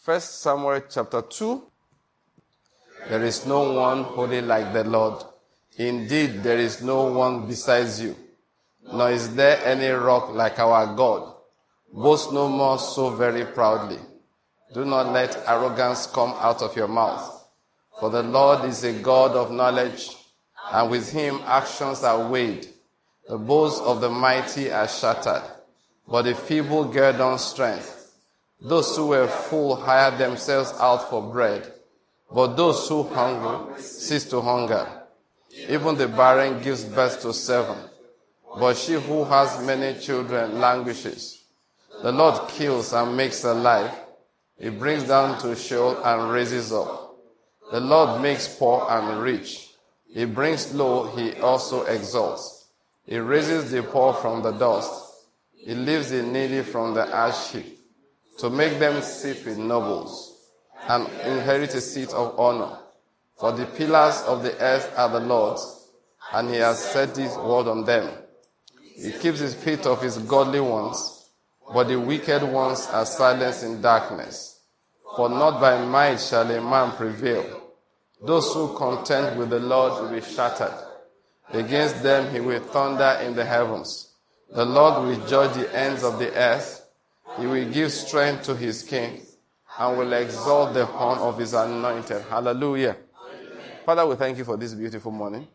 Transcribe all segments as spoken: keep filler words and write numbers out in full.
First Samuel chapter two. There is no one holy like the Lord. Indeed, there is no one besides you. Nor is there any rock like our God. Boast no more so very proudly. Do not let arrogance come out of your mouth. For the Lord is a God of knowledge, and with him actions are weighed. The bows of the mighty are shattered, but the feeble gird on strength. Those who were full hired themselves out for bread, but those who hunger cease to hunger. Even the barren gives birth to seven, but she who has many children languishes. The Lord kills and makes alive. He brings down to Sheol and raises up. The Lord makes poor and rich. He brings low, he also exalts. He raises the poor from the dust. He lifts the needy from the ash heap, to make them sit with nobles, and inherit a seat of honor. For the pillars of the earth are the Lord's, and he has set his word on them. He keeps his feet of his godly ones, but the wicked ones are silenced in darkness. For not by might shall a man prevail. Those who contend with the Lord will be shattered. Against them he will thunder in the heavens. The Lord will judge the ends of the earth. He will give strength to his king, and will exalt the horn of his anointed. Hallelujah. Amen. Father, we thank you for this beautiful morning.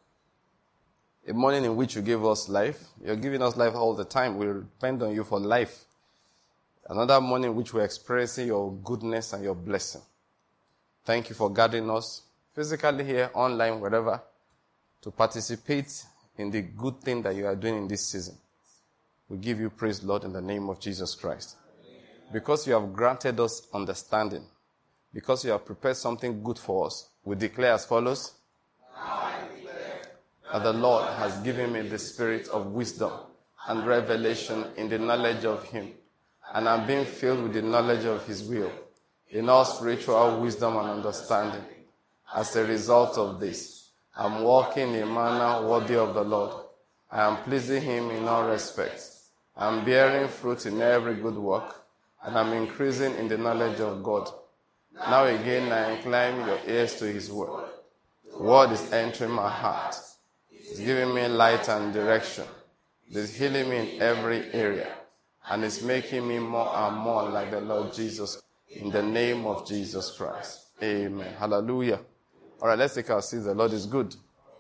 A morning in which you gave us life. You're giving us life all the time. We depend on you for life. Another morning in which we're experiencing your goodness and your blessing. Thank you for guiding us physically here, online, wherever, to participate in the good thing that you are doing in this season. We give you praise, Lord, in the name of Jesus Christ. Because you have granted us understanding, because you have prepared something good for us, we declare as follows. Now I declare that the Lord has given me the spirit of wisdom and revelation in the knowledge of him, and I'm being filled with the knowledge of his will, in all spiritual wisdom and understanding. As a result of this, I'm walking in a manner worthy of the Lord. I am pleasing him in all respects. I'm bearing fruit in every good work, and I'm increasing in the knowledge of God. Now again, I incline your ears to his word. The word is entering my heart. It's giving me light and direction. It's healing me in every area, and it's making me more and more like the Lord Jesus. In the name of Jesus Christ. Amen. Hallelujah. All right, let's take our seats. The Lord is good.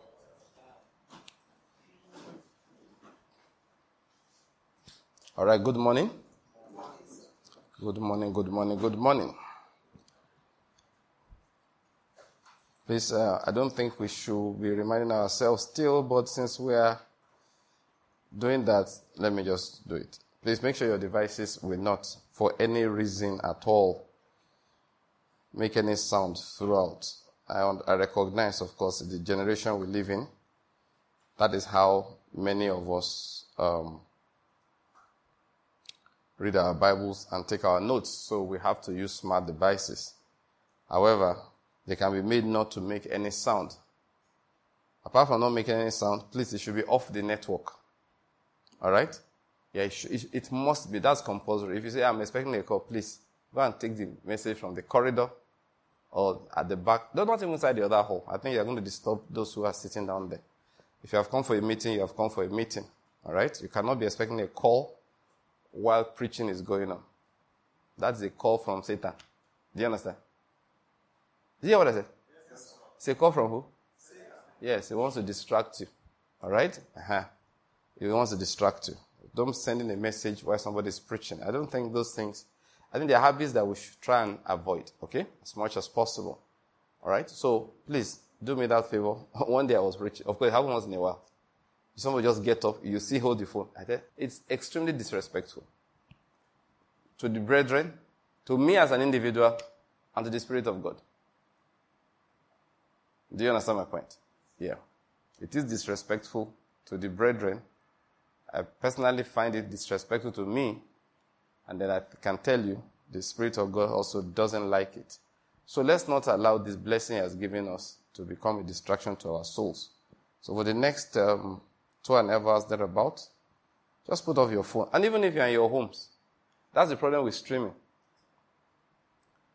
All right, good morning. Good morning, good morning, good morning. Please, uh, I don't think we should be reminding ourselves still, but since we are doing that, let me just do it. Please make sure your devices will not, for any reason at all, make any sound throughout. I, I recognize, of course, the generation we live in. That is how many of us um, read our Bibles and take our notes, so we have to use smart devices. However, they can be made not to make any sound. Apart from not making any sound, please, it should be off the network. All right? Yeah, it, should, it, it must be. That's compulsory. If you say, I'm expecting a call, please, go and take the message from the corridor or at the back. Don't not even inside the other hall. I think you're going to disturb those who are sitting down there. If you have come for a meeting, you have come for a meeting. All right? You cannot be expecting a call while preaching is going on. That's a call from Satan. Do you understand? Did you hear what I said? Yes. It's a call from who? Satan. Yes, he wants to distract you. All right? Uh-huh. He wants to distract you. Don't send in a message while somebody is preaching. I don't think those things, I think they're habits that we should try and avoid, okay? As much as possible. All right? So, please, do me that favor. One day I was preaching. Of course, it happens once in a while. Somebody just get up, you see, hold the phone. I tell you, it's extremely disrespectful to the brethren, to me as an individual, and to the Spirit of God. Do you understand my point? Yeah. It is disrespectful to the brethren. I personally find it disrespectful to me, and then I can tell you, the Spirit of God also doesn't like it. So let's not allow this blessing He has given us to become a distraction to our souls. So for the next um, two and a half hours thereabout, just put off your phone. And even if you're in your homes, that's the problem with streaming.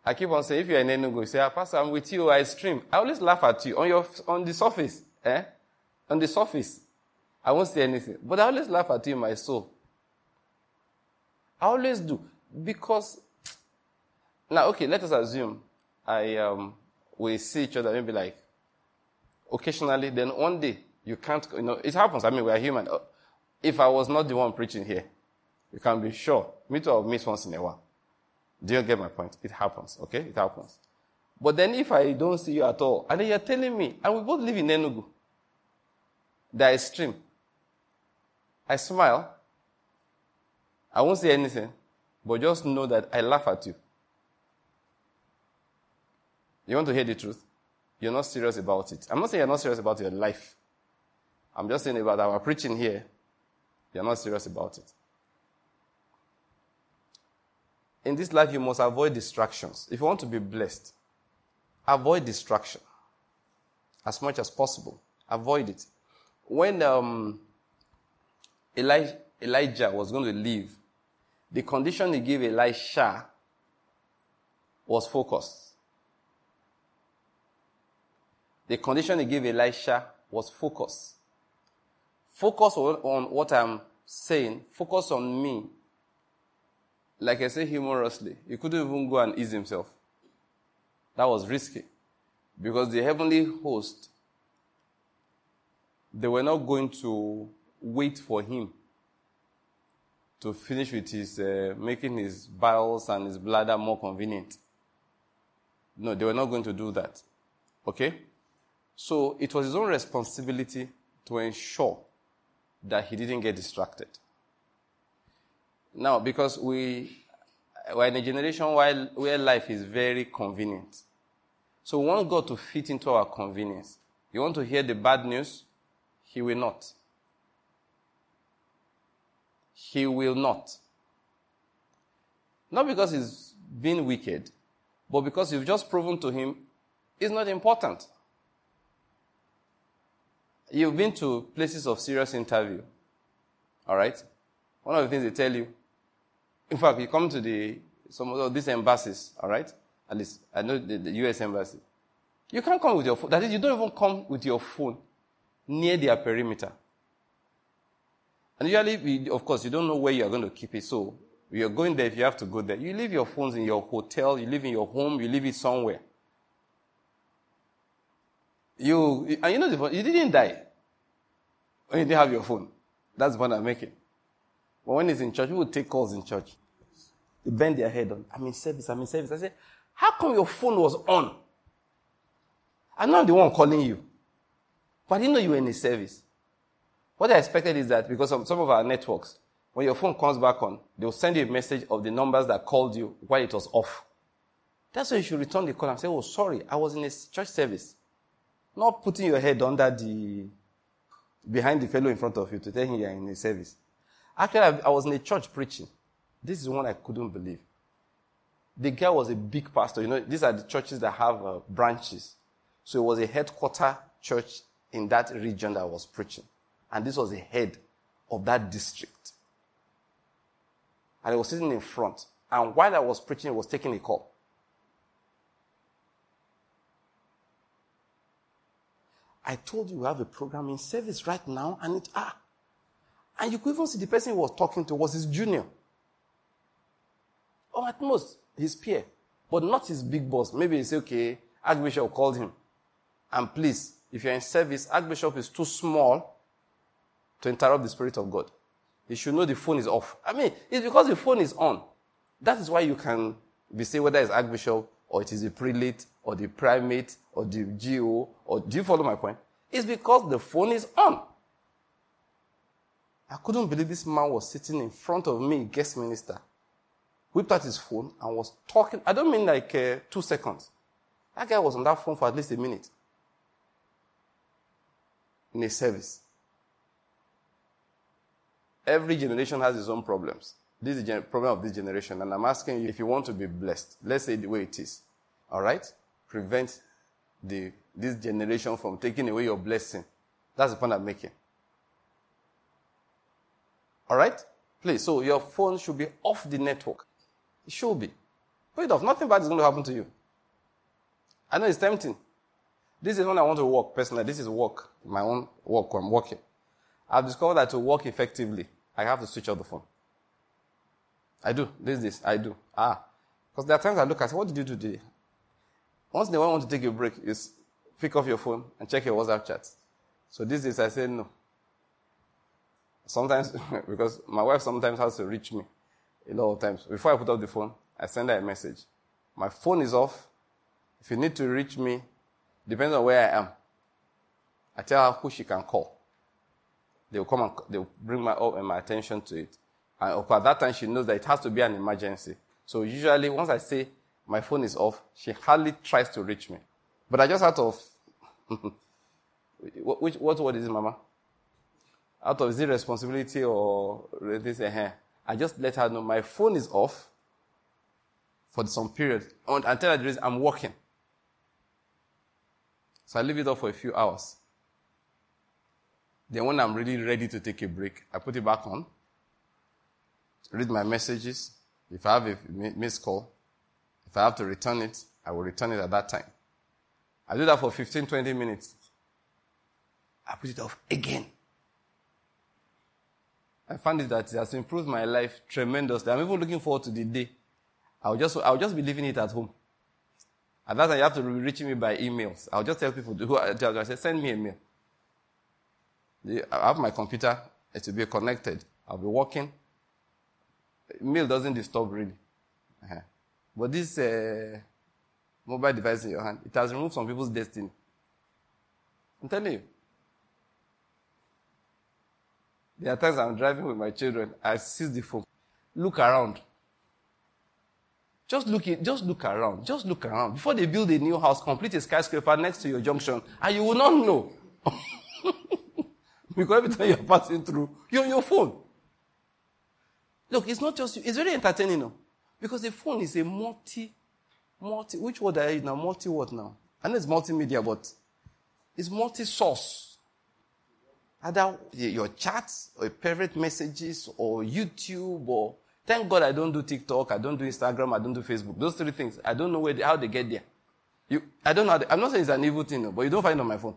I keep on saying, if you're in Enugu, you say, ah, Pastor, I'm with you, I stream. I always laugh at you on your on the surface. Eh? On the surface. I won't say anything. But I always laugh at you in my soul. I always do. Because, now, okay, let us assume I um we see each other maybe like occasionally, then one day you can't, you know, it happens. I mean, we are human. If I was not the one preaching here, you can be sure, me too, I'll miss once in a while. Do you get my point? It happens, okay? It happens. But then if I don't see you at all, and then you're telling me, and we both live in Enugu, that is stream. I smile. I won't say anything, but just know that I laugh at you. You want to hear the truth? You're not serious about it. I'm not saying you're not serious about your life. I'm just saying about our preaching here. You're not serious about it. In this life, you must avoid distractions. If you want to be blessed, avoid distraction as much as possible. Avoid it. When um, Eli- Elijah was going to leave, the condition he gave Elisha was focus. The condition he gave Elisha was focus. Focus on, on what I'm saying. Focus on me. Like I say humorously, he couldn't even go and ease himself. That was risky. Because the heavenly host, they were not going to wait for him to finish with his, uh, making his bowels and his bladder more convenient. No, they were not going to do that. Okay? So it was his own responsibility to ensure that he didn't get distracted. Now, because we, we're in a generation while, where life is very convenient. So we want God to fit into our convenience. You want to hear the bad news? He will not. He will not. Not because he's being wicked, but because you've just proven to him it's not important. You've been to places of serious interview. All right? One of the things they tell you, in fact, you come to the some of these embassies, all right? At least, I know the, the U S embassy. You can't come with your phone. That is, you don't even come with your phone near their perimeter. And usually, of course, you don't know where you're going to keep it. So, you're going there if you have to go there. You leave your phones in your hotel, you leave in your home, you leave it somewhere. You, and you know the phone, you didn't die when you didn't have your phone. That's the point I'm making. But when it's in church, people take calls in church. They bend their head on, I'm in service, I'm in service. I say, how come your phone was on? I'm not the one calling you. But I didn't know you were in a service. What I expected is that because of some of our networks, when your phone comes back on, they'll send you a message of the numbers that called you while it was off. That's why you should return the call and say, oh, sorry, I was in a church service. Not putting your head under the, behind the fellow in front of you to tell him you're in a service. Actually, I, I was in a church preaching. This is one I couldn't believe. The guy was a big pastor. You know, these are the churches that have uh, branches. So it was a headquarter church in that region that I was preaching. And this was the head of that district. And he was sitting in front. And while I was preaching, he was taking a call. I told you we have a program in service right now, and it ah. And you could even see the person he was talking to was his junior. Or at most, his peer. But not his big boss. Maybe he say, okay, Archbishop called him. And please, if you're in service, Archbishop is too small to interrupt the Spirit of God. You should know the phone is off. I mean, it's because the phone is on. That is why you can be say whether it's Archbishop or it is the prelate or the primate or the G O, or do you follow my point? It's because the phone is on. I couldn't believe this man was sitting in front of me, guest minister, whipped out his phone and was talking. I don't mean like uh, two seconds. That guy was on that phone for at least a minute in a service. Every generation has its own problems. This is the gen- problem of this generation. And I'm asking you, if you want to be blessed, let's say the way it is, all right? Prevent the this generation from taking away your blessing. That's the point I'm making. All right? Please, so your phone should be off the network. It should be. Put it off. Nothing bad is going to happen to you. I know it's tempting. This is when I want to work personally. This is work. My own work where I'm working. I've discovered that to work effectively, I have to switch off the phone. I do. This, this. I do. Ah. Because there are times I look, I say, what did you do today? Once in a while I want to take a break, is pick off your phone and check your WhatsApp chat. So this is, I say no. Sometimes, because my wife sometimes has to reach me a lot of times. Before I put up the phone, I send her a message. My phone is off. If you need to reach me, depends on where I am. I tell her who she can call. They will come and they will bring my up and my attention to it. And at that time, she knows that it has to be an emergency. So usually, once I say my phone is off, she hardly tries to reach me. But I just out of which what word is it, Mama? Out of zero responsibility or this uh, I just let her know my phone is off for some period. And tell her the reason I'm working. So I leave it off for a few hours. Then when I'm really ready to take a break, I put it back on. Read my messages. If I have a missed call, if I have to return it, I will return it at that time. I do that for fifteen, twenty minutes. I put it off again. I found it that it has improved my life tremendously. I'm even looking forward to the day. I'll just, I'll just be leaving it at home. At that time, you have to reach me by emails. I'll just tell people, who I say, send me a mail. I have my computer. It will be connected. I'll be working. Mail doesn't disturb really. Uh-huh. But this uh, mobile device in your hand, it has removed some people's destiny. I'm telling you. There are times I'm driving with my children, I seize the phone. Look around. Just look it, just look around. Just look around. Before they build a new house, complete a skyscraper next to your junction, and you will not know. Because every time you're passing through, you're on your phone. Look, it's not just you. It's very entertaining now. Because the phone is a multi, multi, which word are you now? Multi what now? I know it's multimedia, but it's multi-source. Either your chats, or private messages, or YouTube, or thank God I don't do TikTok, I don't do Instagram, I don't do Facebook. Those three things, I don't know where they, how they get there. You, I don't know. How they, I'm not saying it's an evil thing, no, but you don't find it on my phone.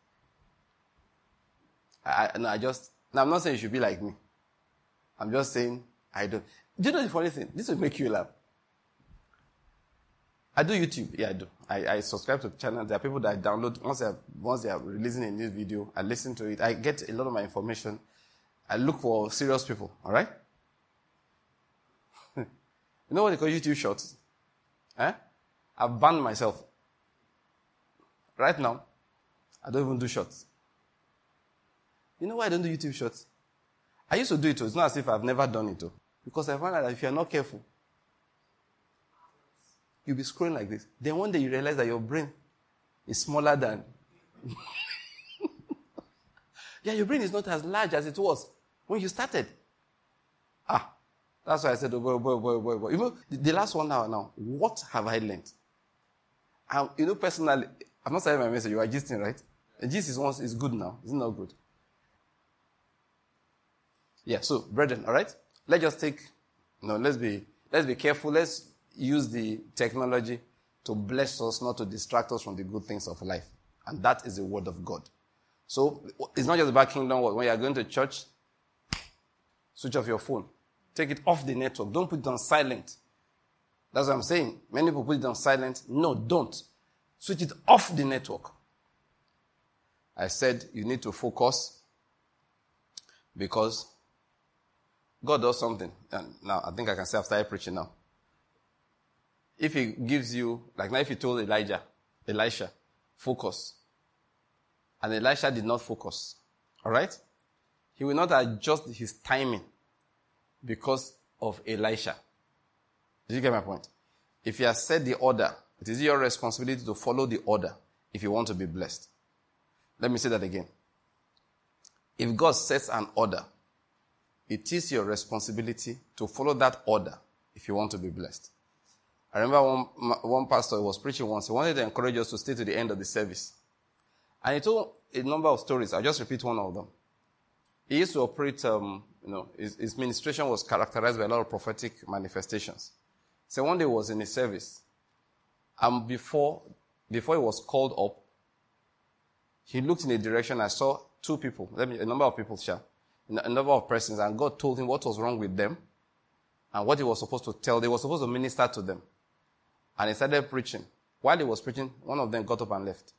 I, no, I just, no, I'm not saying you should be like me. I'm just saying I don't. Do you know the funny thing? This will make you laugh. I do YouTube. Yeah, I do. I, I subscribe to the channel. There are people that I download. Once they, are, once they are releasing a new video, I listen to it. I get a lot of my information. I look for serious people. All right? You know what they call YouTube shorts? Eh? I've banned myself. Right now, I don't even do shorts. You know why I don't do YouTube shorts? I used to do it too. It's not as if I've never done it too. Because I found out that if you're not careful, you'll be scrolling like this. Then one day you realize that your brain is smaller than... yeah, your brain is not as large as it was when you started. Ah, that's why I said, oh boy, boy, boy, boy, boy. You know, the, the last one now, now, what have I learned? Um, you know, personally, I'm not saying my message, you are gisting, right? The gist is once is good now. It's not good. Yeah, so, brethren, all right? Let's just take, no, let's be, let's be careful. Let's use the technology to bless us, not to distract us from the good things of life. And that is the word of God. So, it's not just about kingdom word. When you are going to church, switch off your phone. Take it off the network. Don't put it on silent. That's what I'm saying. Many people put it on silent. No, don't. Switch it off the network. I said you need to focus because God does something. And now, I think I can say after I preaching now. If he gives you, like now if he told Elijah, Elisha, focus. And Elisha did not focus. Alright? He will not adjust his timing because of Elisha. Did you get my point? If he has set the order, it is your responsibility to follow the order if you want to be blessed. Let me say that again. If God sets an order, it is your responsibility to follow that order if you want to be blessed. I remember one, one pastor was preaching once. He wanted to encourage us to stay to the end of the service. And he told a number of stories. I'll just repeat one of them. He used to operate, um, you know, his, his ministration was characterized by a lot of prophetic manifestations. So one day he was in a service. And before, before he was called up, he looked in a direction. I saw two people, let me, a number of people, share, a number of persons, and God told him what was wrong with them and what he was supposed to tell. They were supposed to minister to them. And he started preaching. While he was preaching, one of them got up and left.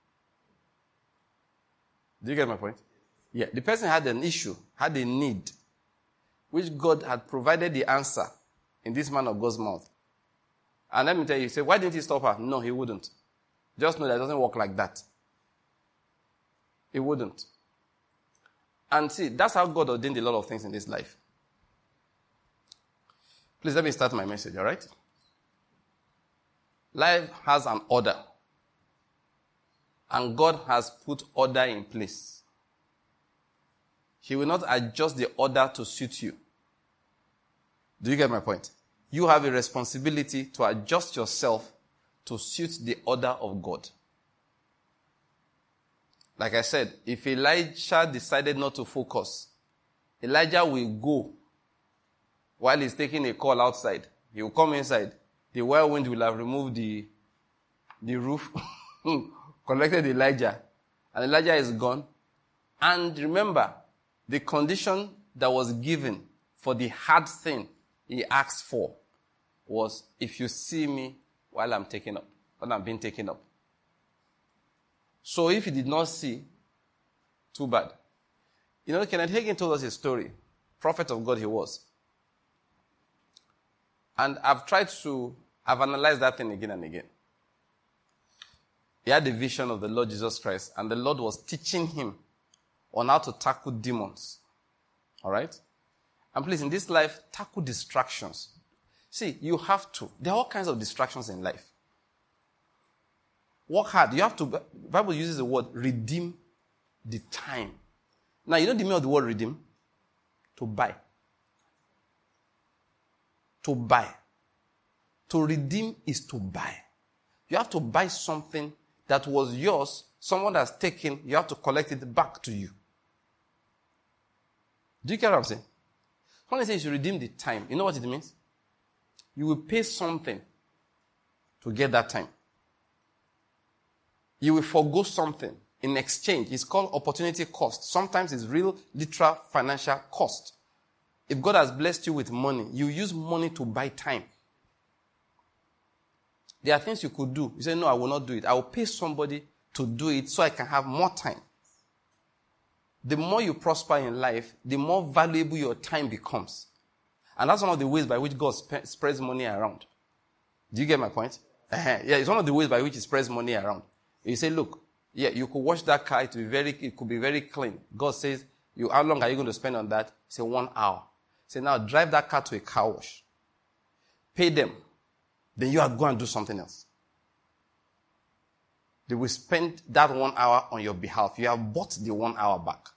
Do you get my point? Yeah. The person had an issue, had a need, which God had provided the answer in this man of God's mouth. And let me tell you, you say, why didn't he stop her? No, he wouldn't. Just know that it doesn't work like that. He wouldn't. And see, that's how God ordained a lot of things in this life. Please let me start my message, all right? Life has an order. And God has put order in place. He will not adjust the order to suit you. Do you get my point? You have a responsibility to adjust yourself to suit the order of God. Like I said, if Elijah decided not to focus, Elijah will go while he's taking a call outside. He will come inside. The whirlwind will have removed the, the roof, collected Elijah, and Elijah is gone. And remember, the condition that was given for the hard thing he asked for was, if you see me while I'm taken up, while I'm being taken up. So if he did not see, too bad. You know, Kenneth Hagin told us a story. Prophet of God he was. And I've tried to, I've analyzed that thing again and again. He had a vision of the Lord Jesus Christ, and the Lord was teaching him on how to tackle demons. All right? And please, in this life, tackle distractions. See, you have to. There are all kinds of distractions in life. Work hard. You have to, the Bible uses the word redeem the time. Now, you know the meaning of the word redeem? To buy. To buy. To redeem is to buy. You have to buy something that was yours, someone has taken, you have to collect it back to you. Do you get what I'm saying? When I say you should redeem the time, you know what it means? You will pay something to get that time. You will forgo something in exchange. It's called opportunity cost. Sometimes it's real, literal financial cost. If God has blessed you with money, you use money to buy time. There are things you could do. You say, no, I will not do it. I will pay somebody to do it so I can have more time. The more you prosper in life, the more valuable your time becomes. And that's one of the ways by which God sp- spreads money around. Do you get my point? Uh-huh. Yeah, it's one of the ways by which He spreads money around. You say, look, yeah, you could wash that car, it will be very, it could be very clean. God says, you, how long are you going to spend on that? Say one hour. Say, now drive that car to a car wash. Pay them. Then you are going to do something else. They will spend that one hour on your behalf. You have bought the one hour back.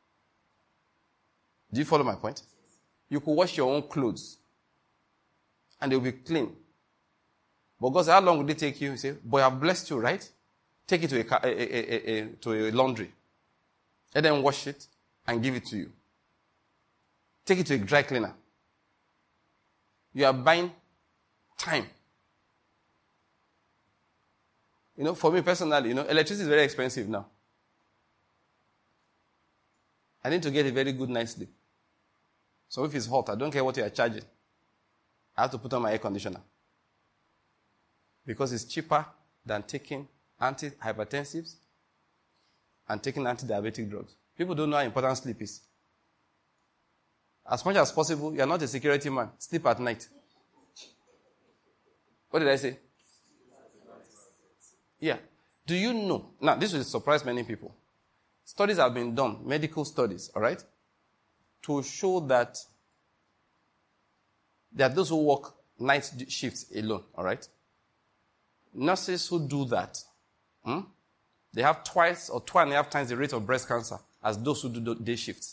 Do you follow my point? You could wash your own clothes. And they'll be clean. But God said, how long will it take you? You say, boy, I've blessed you, right? Take it to a, car, a, a, a, a, to a laundry. Let them wash it and give it to you. Take it to a dry cleaner. You are buying time. You know, for me personally, you know, electricity is very expensive now. I need to get a very good night's sleep. So if it's hot, I don't care what you are charging. I have to put on my air conditioner. Because it's cheaper than taking antihypertensives and taking anti-diabetic drugs. People don't know how important sleep is. As much as possible, you are not a security man. Sleep at night. What did I say? Yeah. Do you know? Now, this will surprise many people. Studies have been done, medical studies, all right, to show that there are those who work night shifts alone, all right? Nurses who do that, hmm, they have twice or two and a half times the rate of breast cancer as those who do day shifts.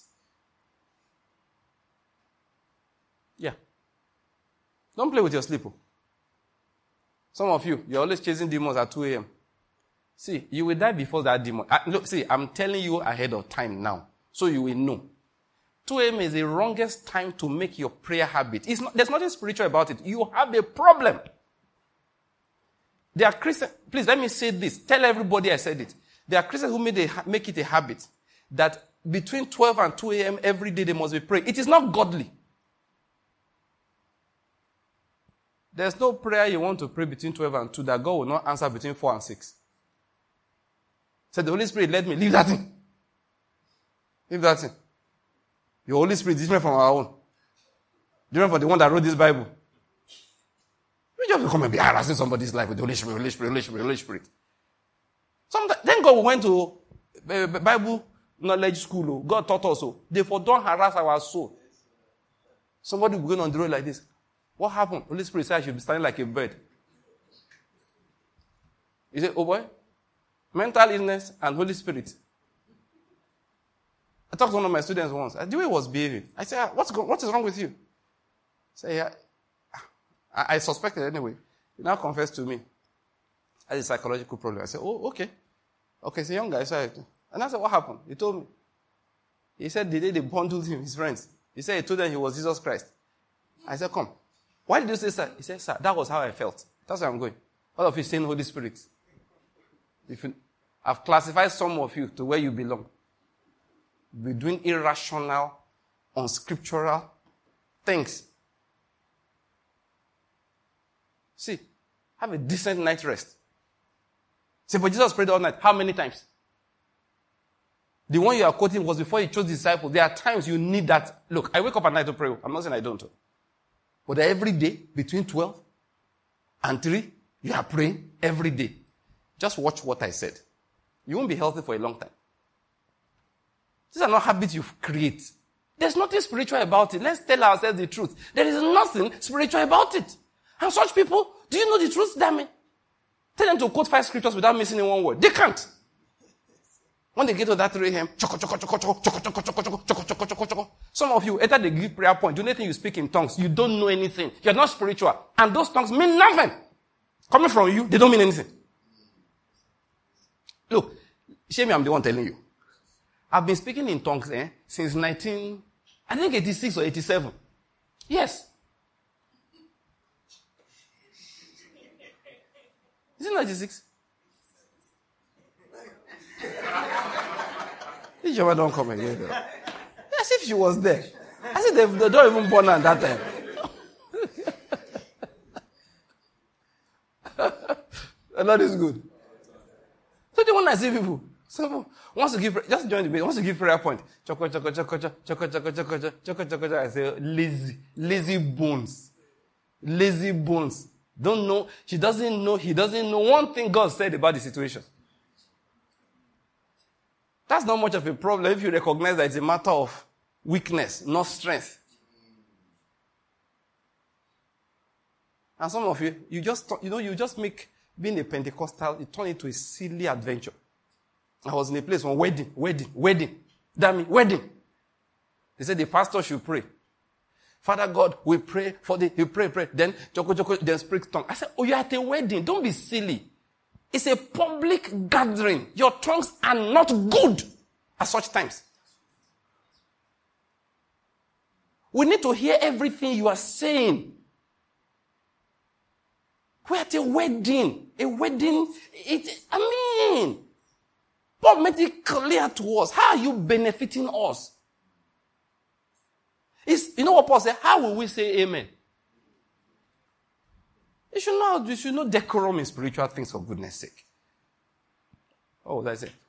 Yeah. Don't play with your sleep. Some of you, you're always chasing demons at two a.m. See, you will die before that demon. Uh, look, see, I'm telling you ahead of time now, so you will know. two a.m. is the wrongest time to make your prayer habit. It's not, there's nothing spiritual about it. You have a problem. There are Christians, please let me say this. Tell everybody I said it. There are Christians who made a, make it a habit that between twelve and two a.m. every day they must be praying. It is not godly. There's no prayer you want to pray between twelve and two that God will not answer between four and six. Said the Holy Spirit led me. Leave that thing. Leave that thing. Your Holy Spirit is different from our own. Different from the one that wrote this Bible. We just come and be harassing somebody's life with the Holy Spirit, Holy Spirit, Holy Spirit, Holy Spirit. Sometimes, then God went to uh, Bible knowledge school. Oh. God taught us. Oh. Therefore, don't harass our soul. Somebody will go on the road like this. What happened? Holy Spirit said I should be standing like a bird. He said, oh boy, mental illness and Holy Spirit. I talked to one of my students once. The way he was behaving. I said, what's go- what is wrong with you? He said, yeah. I, I suspected anyway. He now confessed to me. I had a psychological problem. I said, oh, okay. Okay, it's a young guy. So I, and I said, what happened? He told me. He said the day they bundled him, his friends. He said he told them he was Jesus Christ. I said, come. Why did you say sir? He said, sir, that was how I felt. That's where I'm going. All of you saying Holy Spirit. If you, I've classified some of you to where you belong. Be doing irrational, unscriptural things. See, have a decent night rest. Say, but Jesus prayed all night. How many times? The one you are quoting was before he chose disciples. There are times you need that. Look, I wake up at night to pray. I'm not saying I don't. But every day, between twelve and three, you are praying every day. Just watch what I said. You won't be healthy for a long time. These are not habits you create. There's nothing spiritual about it. Let's tell ourselves the truth. There is nothing spiritual about it. And such people, do you know the truth? Damn it. Tell them to quote five scriptures without missing in one word. They can't. When they get to that three a.m., choco, choco, choco, choco, choco, choco, choco, choco, choco, choco, choco, choco. Some of you, after they give prayer point, the only thing you speak in tongues, you don't know anything. You're not spiritual. And those tongues mean nothing. Coming from you, they don't mean anything. Look, shame me, I'm the one telling you. I've been speaking in tongues eh, since nineteen, I think eighty-six or eighty-seven. Yes. Is it not eighty-six? This Jehovah don't come again. Though. As if she was there. As if they, they don't even born her at that time. The Lord is good. So the one I see people, someone wants to give, just join the base, wants to give prayer point. Choco, choco, choco, choco, choco, choco, choco, choco, choco, choco. I say, lazy, lazy bones. Lazy bones. Don't know, she doesn't know, he doesn't know one thing God said about the situation. That's not much of a problem if you recognize that it's a matter of weakness, not strength. And some of you, you just, you know, you just make being a Pentecostal, you turn it into a silly adventure. I was in a place on wedding, wedding, wedding. Damn it, wedding. They said the pastor should pray. Father God, we pray for the, you pray, pray. Then, joko, joko, then speak tongue. I said, oh, you're at a wedding. Don't be silly. It's a public gathering. Your tongues are not good at such times. We need to hear everything you are saying. We're at a wedding. A wedding, it, I mean, Paul made it clear to us. How are you benefiting us? It's, you know what Paul said? How will we say amen? You should know, you should know decorum in spiritual things for goodness sake. Oh, that's it.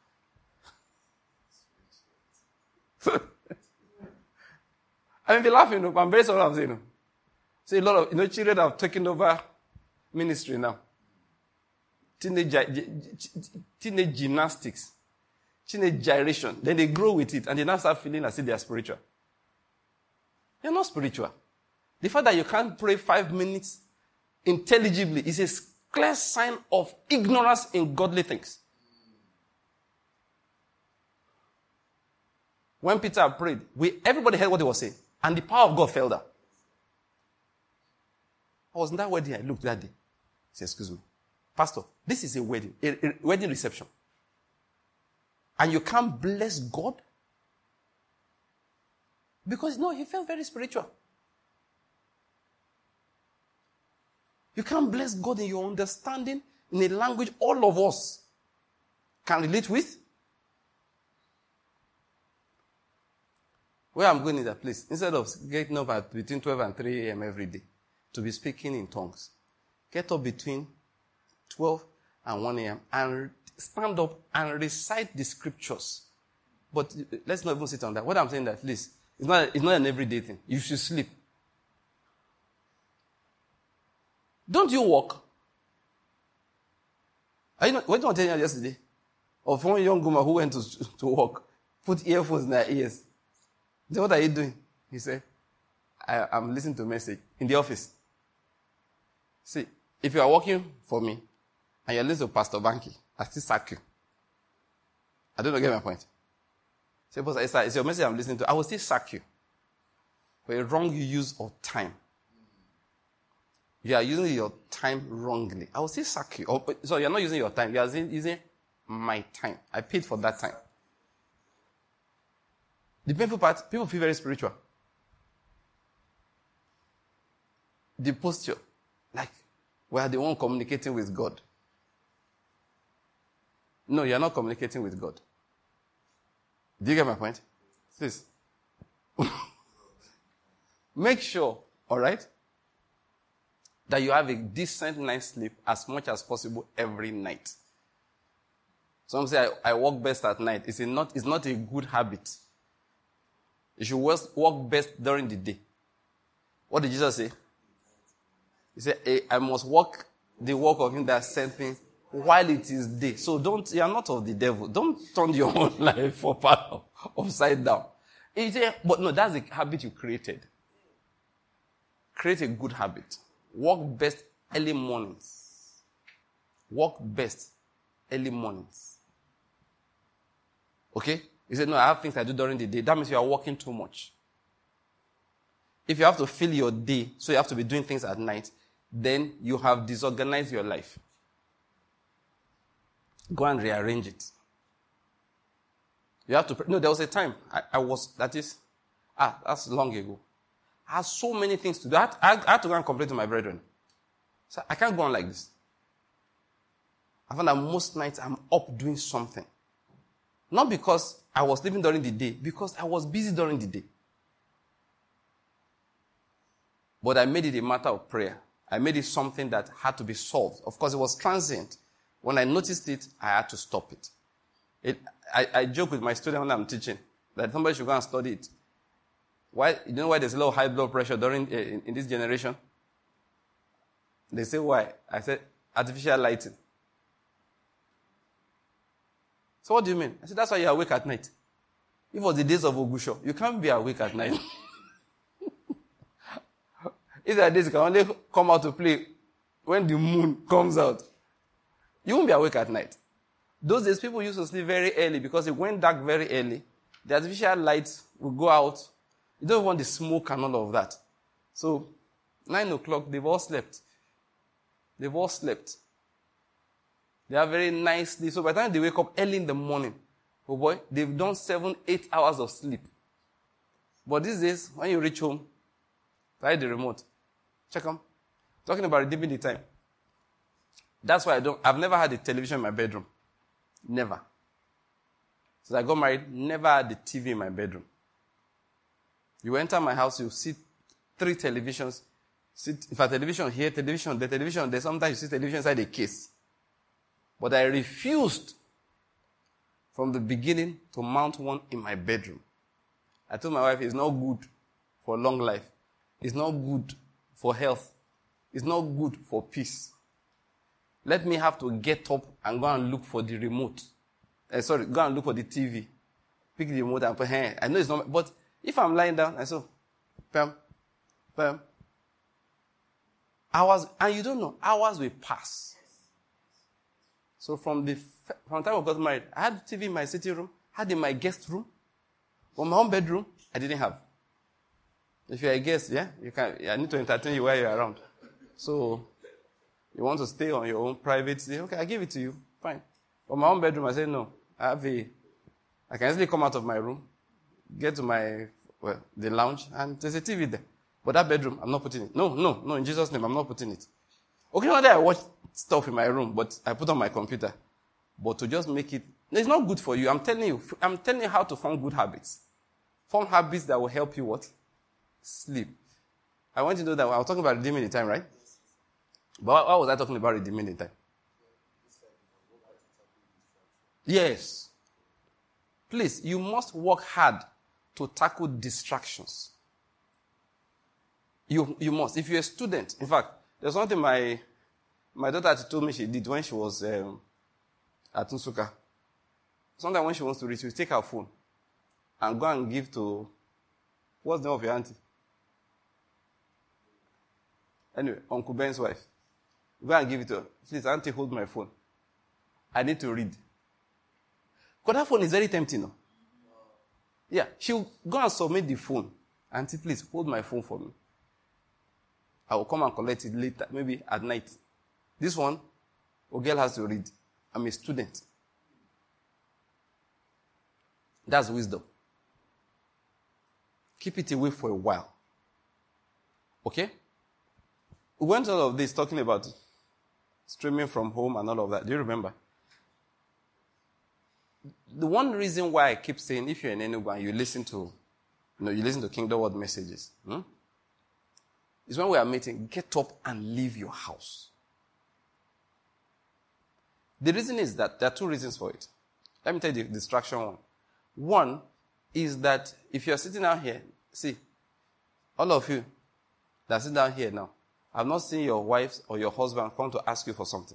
I mean, be laughing, but I'm very sorry I'm saying. See, a lot of, you know, children have taken over ministry now. Teenage, teenage gymnastics. Teenage gyration. Then they grow with it, and they now start feeling as if they are spiritual. You're not spiritual. The fact that you can't pray five minutes intelligibly is a clear sign of ignorance in godly things. When Peter prayed, we, everybody heard what he was saying, and the power of God fell down. I was in that wedding, I looked that day. I said, excuse me, Pastor, this is a wedding, a, a wedding reception. And you can't bless God? Because, no, he felt very spiritual. You can't bless God in your understanding in a language all of us can relate with. Where I'm going is that place. Instead of getting up at between twelve and three a.m. every day to be speaking in tongues, get up between twelve and one a.m. and stand up and recite the scriptures. But let's not even sit on that. What I'm saying is that, please, it's not, it's not an everyday thing. You should sleep. Don't you walk? I know, what did I tell you yesterday? Of one young woman who went to, to work, put earphones in her ears. He said, what are you doing? He said, I, I'm listening to a message in the office. See, if you are working for me and you're listening to Pastor Banky, I still sack you. I don't know, get my point. Say, but it's, it's your message I'm listening to. I will still sack you for a wrong use of time. You are using your time wrongly. I will still sack you. Oh, so you're not using your time. You are using my time. I paid for that time. The painful part, people feel very spiritual. The posture, like we are the one communicating with God. No, you're not communicating with God. Do you get my point? Please. Make sure, all right, that you have a decent night's sleep as much as possible every night. Some say, I, I work best at night. It's, a not, it's not a good habit. You should work, work best during the day. What did Jesus say? He said, I must work the work of him that sent me while it is day. So don't, you are not of the devil. Don't turn your own life upside down. He said, but no, that's a habit you created. Create a good habit. Work best early mornings. Work best early mornings. Okay? He said, no, I have things I do during the day. That means you are working too much. If you have to fill your day, so you have to be doing things at night, then you have disorganized your life. Go and rearrange it. You have to, no, there was a time I, I was, that is, ah, that's long ago. I had so many things to do. I had, I had to go and complain to my brethren. So I can't go on like this. I found that most nights I'm up doing something. Not because I was sleeping during the day, because I was busy during the day. But I made it a matter of prayer. I made it something that had to be solved. Of course, it was transient. When I noticed it, I had to stop it. it I, I joke with my student when I'm teaching that somebody should go and study it. Why? You know why there's a lot of high blood pressure during uh, in, in this generation? They say why? I said artificial lighting. So what do you mean? I said that's why you're awake at night. If it was the days of Ogusho, you can't be awake at night. If there are days you can only come out to play when the moon comes out, you won't be awake at night. Those days people used to sleep very early because it went dark very early. The artificial lights will go out. You don't want the smoke and all of that. So, nine o'clock, they've all slept. They've all slept. They are very nicely. So by the time they wake up early in the morning, oh boy, they've done seven, eight hours of sleep. But these days, when you reach home, try the remote. Check them. Talking about redeeming the time. That's why I don't, I've never had a television in my bedroom. Never. Since I got married, never had a T V in my bedroom. You enter my house, you see three televisions. Sit, if a television here, television, the television there, sometimes you see television inside a case. But I refused from the beginning to mount one in my bedroom. I told my wife, it's not good for long life. It's not good for health. It's not good for peace. Let me have to get up and go and look for the remote. Uh, sorry, go and look for the T V. Pick the remote and put, hey, I know it's not, but if I'm lying down, I saw, bam, bam. Hours, and you don't know, hours will pass. So from the from the time I got married, I had T V in my sitting room, had in my guest room, but my own bedroom, I didn't have. If you're a guest, yeah, you can. I need to entertain you while you're around. So you want to stay on your own private, okay, I give it to you, fine. But my own bedroom, I said no. I have a, I can easily come out of my room, get to my well, the lounge, and there's a T V there. But that bedroom, I'm not putting it. No, no, no, in Jesus' name, I'm not putting it. Okay, one day I watch stuff in my room, but I put on my computer. But to just make it, it's not good for you. I'm telling you, I'm telling you how to form good habits. Form habits that will help you what? Sleep. I want you to know that I was talking about redeeming the time, right? But why was I talking about redeeming the time? Yes. Please, you must work hard to tackle distractions. You you must. If you're a student, in fact, there's something my my daughter told me she did when she was um, at Nsuka. Sometimes when she wants to read, she will take her phone and go and give to, what's the name of your auntie? Anyway, Uncle Ben's wife. Go and give it to her. Please, auntie, hold my phone. I need to read. Because that phone is very tempting. No? Yeah, she'll go and submit the phone. Auntie, please, hold my phone for me. I will come and collect it later, maybe at night. This one, a girl has to read. I'm a student. That's wisdom. Keep it away for a while. Okay? We went all of this talking about streaming from home and all of that. Do you remember? The one reason why I keep saying, if you're in Enugu and you listen to, you know, you listen to Kingdom Word messages, hmm, is when we are meeting, get up and leave your house. The reason is that there are two reasons for it. Let me tell you the distraction one. One is that if you're sitting down here, see, all of you that sit down here now, I've not seen your wives or your husband come to ask you for something.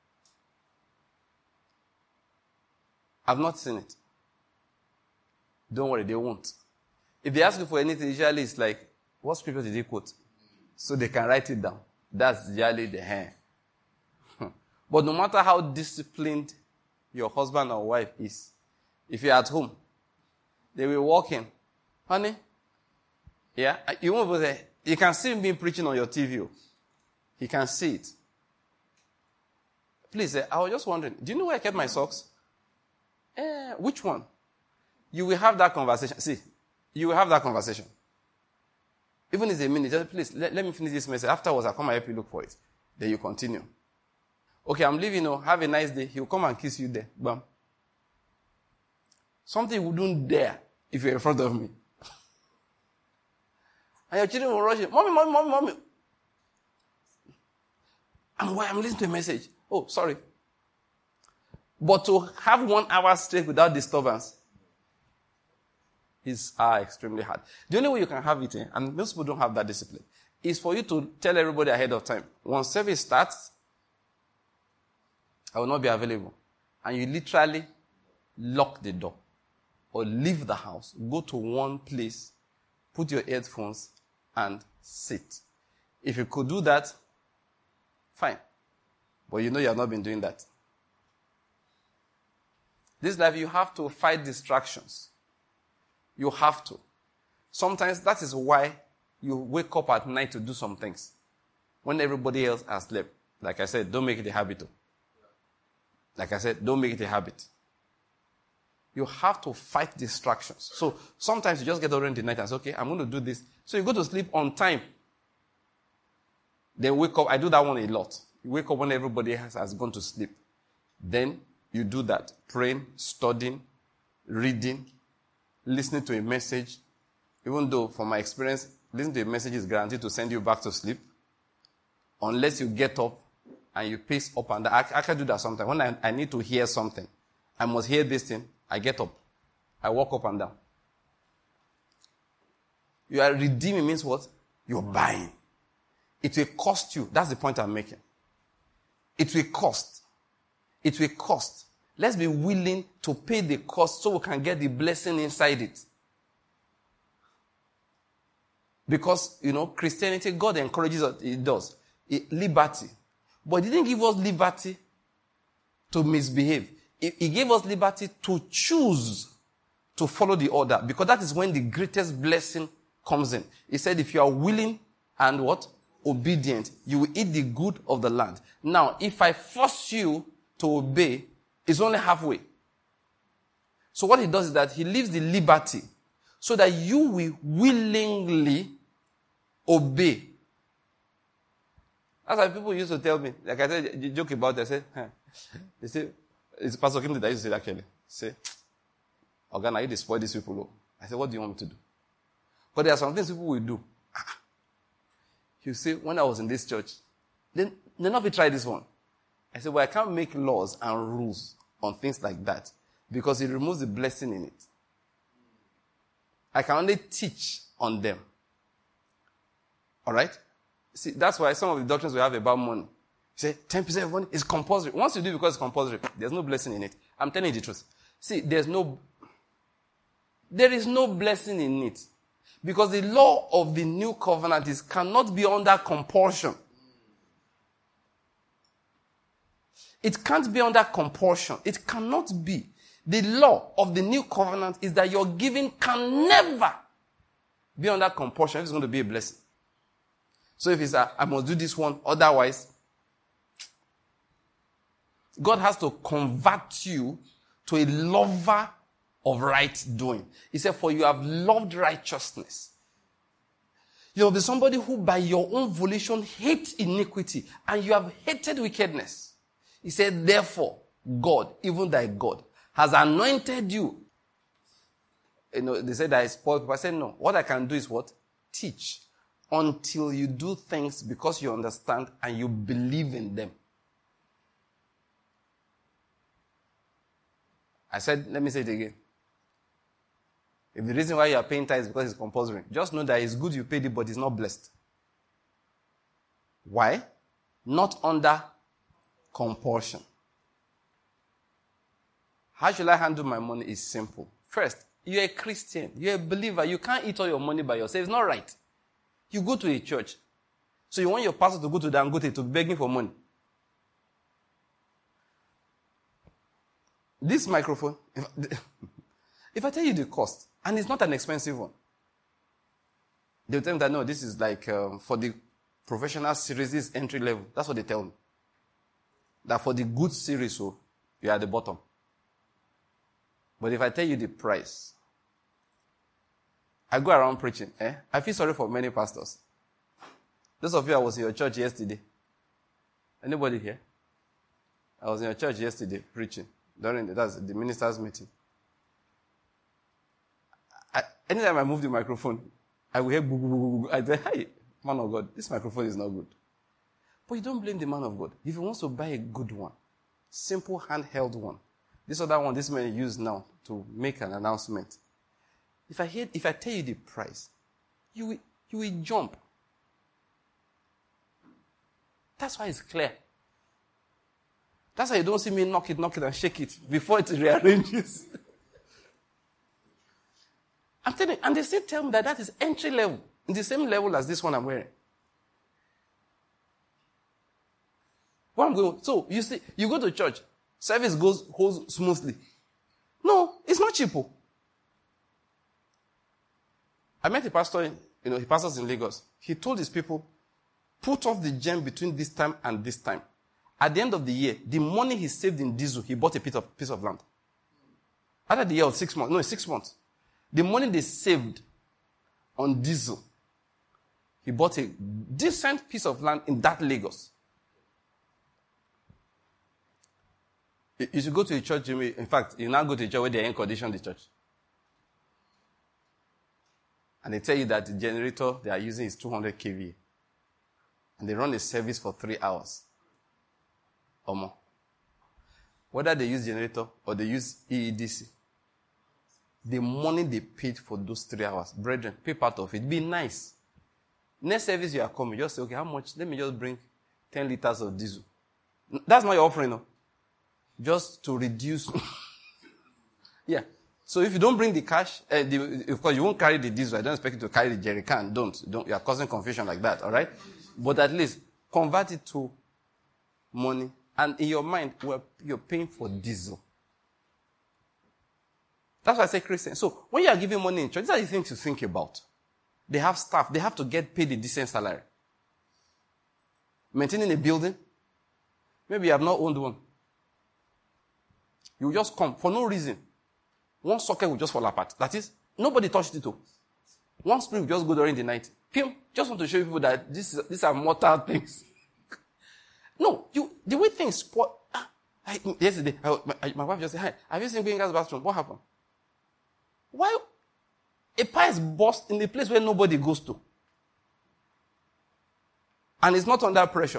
I've not seen it. Don't worry, they won't. If they ask you for anything, usually it's like, what scripture did he quote? So they can write it down. That's usually the hand. But no matter how disciplined your husband or wife is, if you're at home, they will walk in. Honey, yeah, you won't go there. You can see me preaching on your T V. He can see it. Please, I was just wondering, do you know where I kept my socks? Eh, which one? You will have that conversation. See, you will have that conversation. Even if it's a minute, just please, let, let me finish this message. Afterwards, I'll come and help you look for it. Then you continue. Okay, I'm leaving now. Have a nice day. He'll come and kiss you there. Bam. Something you wouldn't dare if you're in front of me. And your children will rush you. Mommy, mommy, mommy, mommy. And why I'm listening to a message. Oh, sorry. But to have one hour straight without disturbance is uh, extremely hard. The only way you can have it, eh, and most people don't have that discipline, is for you to tell everybody ahead of time. Once service starts, I will not be available. And you literally lock the door or leave the house, go to one place, put your headphones, and sit. If you could do that, fine. But you know you have not been doing that. This life, you have to fight distractions. You have to. Sometimes that is why you wake up at night to do some things. When everybody else has slept. Like I said, don't make it a habit. Like I said, don't make it a habit. You have to fight distractions. So sometimes you just get over in the night and say, okay, I'm going to do this. So you go to sleep on time. Then wake up. I do that one a lot. You wake up when everybody has, has gone to sleep. Then you do that. Praying, studying, reading, listening to a message. Even though, from my experience, listening to a message is guaranteed to send you back to sleep. Unless you get up and you pace up and down. I, I can do that sometimes. When I, I need to hear something, I must hear this thing. I get up. I walk up and down. You are redeeming means what? You're buying. It will cost you. That's the point I'm making. It will cost. It will cost. Let's be willing to pay the cost so we can get the blessing inside it. Because, you know, Christianity, God encourages us, it does. It, liberty. But He didn't give us liberty to misbehave. He, he gave us liberty to choose to follow the order. Because that is when the greatest blessing comes in. He said, if you are willing and what? Obedient, you will eat the good of the land. Now, if I force you to obey, it's only halfway. So what He does is that He leaves the liberty so that you will willingly obey. That's why people used to tell me, like I said, you joke about it, I say, huh. They say, it's Pastor Kim that used to say that actually. Say, Organa, you despoil these people. Oh. I said, what do you want me to do? But there are some things people will do. You say, when I was in this church, then none of you try this one. I said, well, I can't make laws and rules on things like that because it removes the blessing in it. I can only teach on them. All right? See, that's why some of the doctrines we have about money. You say, ten percent of money is compulsory. Once you do it because it's compulsory, there's no blessing in it. I'm telling you the truth. See, there's no, there is no blessing in it. Because the law of the new covenant is cannot be under compulsion. It can't be under compulsion. It cannot be. The law of the new covenant is that your giving can never be under compulsion if it's going to be a blessing. So if it's a, I must do this one, otherwise, God has to convert you to a lover of right doing. He said, for you have loved righteousness. You will be somebody who by your own volition hates iniquity, and you have hated wickedness. He said, therefore, God, even thy God, has anointed you. You know, they said that I spoiled people. I said, no. What I can do is what? Teach. Until you do things because you understand and you believe in them. I said, let me say it again. If the reason why you are paying tithes is because it's compulsory, just know that it's good you paid it, but it's not blessed. Why? Not under compulsion. How should I handle my money is simple. First, you're a Christian. You're a believer. You can't eat all your money by yourself. It's not right. You go to a church. So you want your pastor to go to Dangote to begging for money. This microphone, if, if I tell you the cost, and it's not an expensive one, they'll tell me that, no, this is like um, for the professional series, this is entry level. That's what they tell me. That for the good series, so you're at the bottom. But if I tell you the price, I go around preaching. Eh? I feel sorry for many pastors. Those of you I was in your church yesterday. Anybody here? I was in your church yesterday preaching. During the, that's the minister's meeting. I, anytime I move the microphone, I will hear boo, boo, boo, boo. I say, hey, man of God, this microphone is not good. But you don't blame the man of God. If he wants to buy a good one, simple handheld one, this other one, this man use now to make an announcement. If I hear, if I tell you the price, you will, you will jump. That's why it's clear. That's why you don't see me knock it, knock it, and shake it before it rearranges. I'm telling you, and they still tell me that that is entry level, in the same level as this one I'm wearing. What I'm going, so you see, you go to church, service goes, goes smoothly. No, it's not cheap. I met a pastor, in, you know, he pastors in Lagos. He told his people, put off the gem between this time and this time. At the end of the year, the money he saved in diesel, he bought a piece of, piece of land. After the year of six months, no, six months. The money they saved on diesel, he bought a decent piece of land in that Lagos. You should go to a church, in fact, you now go to a church where they air condition the church. And they tell you that the generator they are using is two hundred k V A. And they run a service for three hours. Or more. Whether they use generator or they use E E D C, the money they paid for those three hours, brethren, pay part of it. Be nice. Next service you are coming, just say, okay, how much? Let me just bring ten liters of diesel. That's not your offering, no. Just to reduce. Yeah. So if you don't bring the cash, uh, the, of course you won't carry the diesel. I don't expect you to carry the jerry can. Don't. Don't. You are causing confusion like that, all right? But at least convert it to money. And in your mind, well, you're paying for diesel. That's why I say Christian. So when you are giving money in church, these are the things to think about. They have staff. They have to get paid a decent salary. Maintaining a building. Maybe you have not owned one. You just come for no reason. One socket will just fall apart. That is, Nobody touched it too. One spirit will just go during the night. Pim, just want to show people that this is, these are mortal things. No, you, the way things spoil. Ah, I, yesterday, I, my, my wife just said, "Hi, have you seen Gwenga's bathroom? What happened?" Why? A pipe burst in the place where nobody goes to. And it's not under pressure.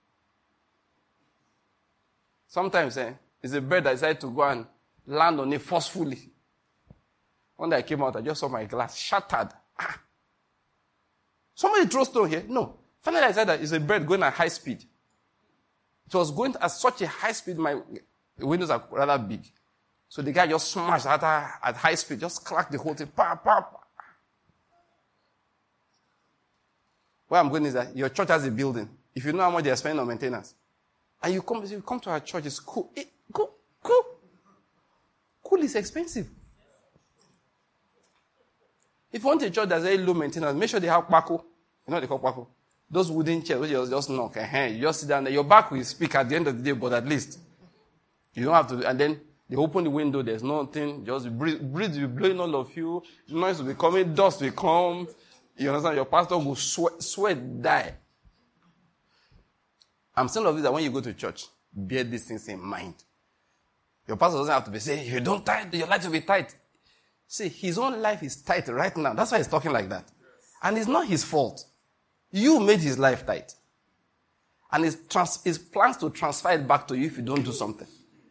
Sometimes, eh, it's a bird that decided to go and land on it forcefully. When I came out, I just saw my glass shattered. Ah. Somebody throw stone here? No. Finally, I said that it's a bird going at high speed. It was going at such a high speed, my windows are rather big. So the guy just smashed at, at high speed, just cracked the whole thing. Pa, pa, pa. Where I'm going is that your church has a building. If you know how much they're spending on maintenance, and you come, you come to our church, it's cool. It, cool, cool. Cool is expensive. If you want a church that's very low maintenance, make sure they have pako. You know what they call pako? Those wooden chairs, which you just knock. Uh-huh. You just sit down there. Your back will speak at the end of the day, but at least you don't have to. And then they open the window, there's nothing. Just breeze, breeze will be blowing all of you. Noise will be coming, dust will come. You understand? Your pastor will sweat, sweat die. I'm saying all of this that when you go to church, bear these things in mind. Your pastor doesn't have to be saying, you don't tight, your life will be tight. See, his own life is tight right now. That's why he's talking like that. And it's not his fault. You made his life tight. And his, trans- his plans to transfer it back to you if you don't do something.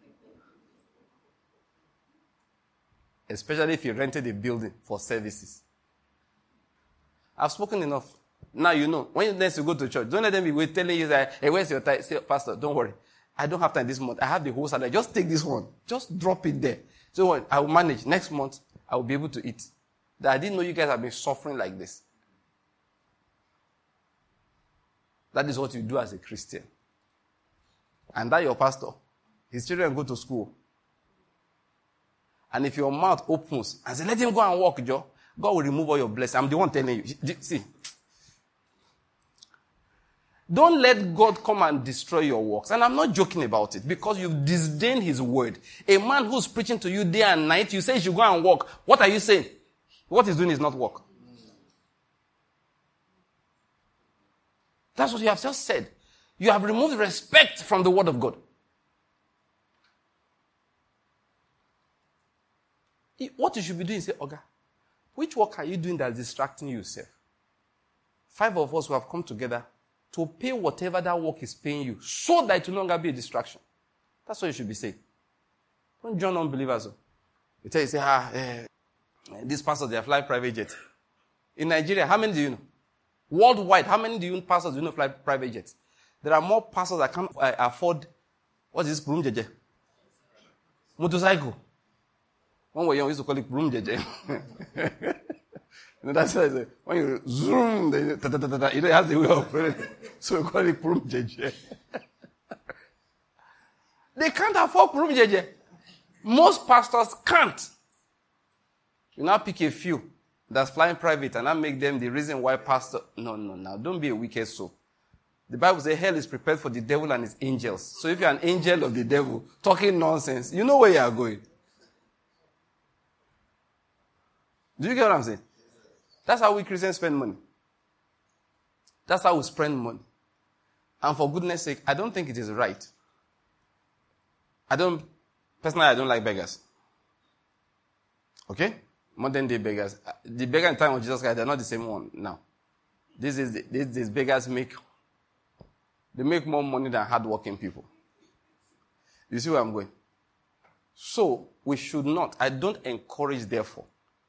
Especially if you rented a building for services. I've spoken enough. Now you know. When you next you go to church, don't let them be wait, telling you that, hey, where's your tithe? Say, Pastor, don't worry. I don't have time this month. I have the whole salary. Just take this one. Just drop it there. So what? I will manage. Next month, I will be able to eat. That I didn't know you guys have been suffering like this. That is what you do as a Christian. And that your pastor. His children go to school. And if your mouth opens and say, let him go and walk, Joe, God will remove all your blessings. I'm the one telling you. See. Don't let God come and destroy your works. And I'm not joking about it because you've disdained his word. A man who's preaching to you day and night, you say you should go and walk. What are you saying? What he's doing is not work. That's what you have just said. You have removed respect from the word of God. What you should be doing is say, Oga, which work are you doing that's distracting yourself? Five of us who have come together to pay whatever that work is paying you so that it will no longer be a distraction. That's what you should be saying. Don't join unbelievers. You tell you, say, ah, eh, these pastors, they fly private jets. In Nigeria, how many do you know? Worldwide, how many do you pastors do you know fly private jets? There are more pastors that can't uh, afford, what's this, broom jeje? Motorcycle. When we were young, we used to call it broom jeje. You know, that's why I say, when you zoom, they, ta, ta, ta, ta, ta, you know, it has the way of operating. So we call it broom jeje. They can't afford broom jeje. Most pastors can't. You now pick a few that's flying private and I make them the reason why pastor. No, no, no. Don't be a wicked soul. The Bible says hell is prepared for the devil and his angels. So if you're an angel of the devil talking nonsense, you know where you are going. Do you get what I'm saying? That's how we Christians spend money. That's how we spend money. And for goodness sake, I don't think it is right. I don't, personally, I don't like beggars. Okay? Modern day beggars. The beggar in time of Jesus Christ, they're not the same one now. These is these, these beggars make, they make more money than hardworking people. You see where I'm going? So, we should not, I don't encourage therefore.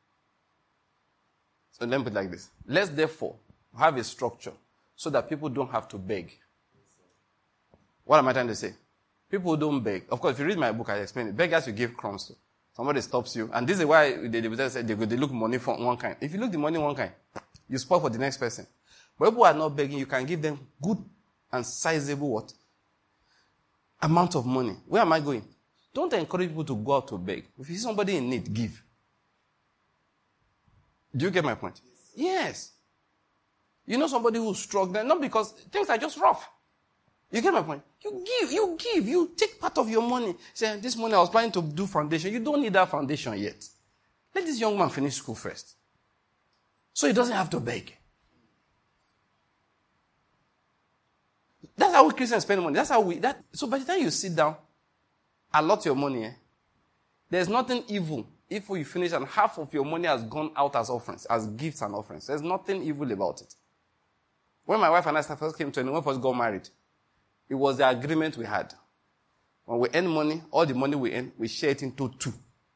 So let me put it like this. Let's therefore have a structure so that people don't have to beg. What am I trying to say? People don't beg. Of course, if you read my book, I explain it. Beggars, you give crumbs to. Somebody stops you. And this is why they, they, say they, they look money for one kind. If you look the money one kind, you spoil for the next person. But people are not begging, you can give them good and sizable what? Amount of money. Where am I going? Don't encourage people to go out to beg. If you see somebody in need, give. Do you get my point? Yes. You know somebody who's struggling, not because things are just rough. You get my point? You give, you give, you take part of your money. Say, this money I was planning to do foundation. You don't need that foundation yet. Let this young man finish school first. So he doesn't have to beg. That's how we Christians spend money. That's how we, that, so by the time you sit down, allot your money, eh, there's nothing evil if you finish and half of your money has gone out as offerings, as gifts and offerings. There's nothing evil about it. When my wife and I first came to and when we first got married, it was the agreement we had. When we earn money, all the money we earn, we share it into two.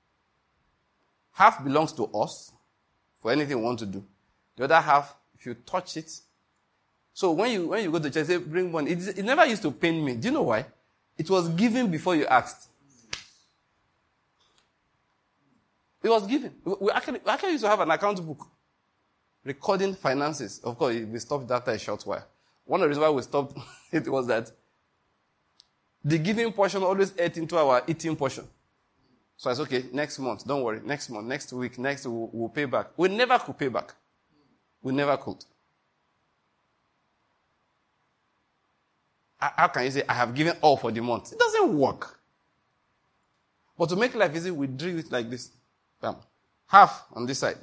Half belongs to us for anything we want to do. The other half, if you touch it. So when you when you go to church, say, bring money. It, it never used to pain me. Do you know why? It was given before you asked. It was given. We actually, we actually used to have an account book recording finances. Of course, we stopped after a short while. One of the reasons why we stopped it was that the giving portion always ate into our eating portion. So I said, okay, next month, don't worry. Next month, next week, next we'll, we'll pay back. We never could pay back. We never could. How can you say, I have given all for the month? It doesn't work. But to make life easy, we drill it like this. Bam. Half on this side.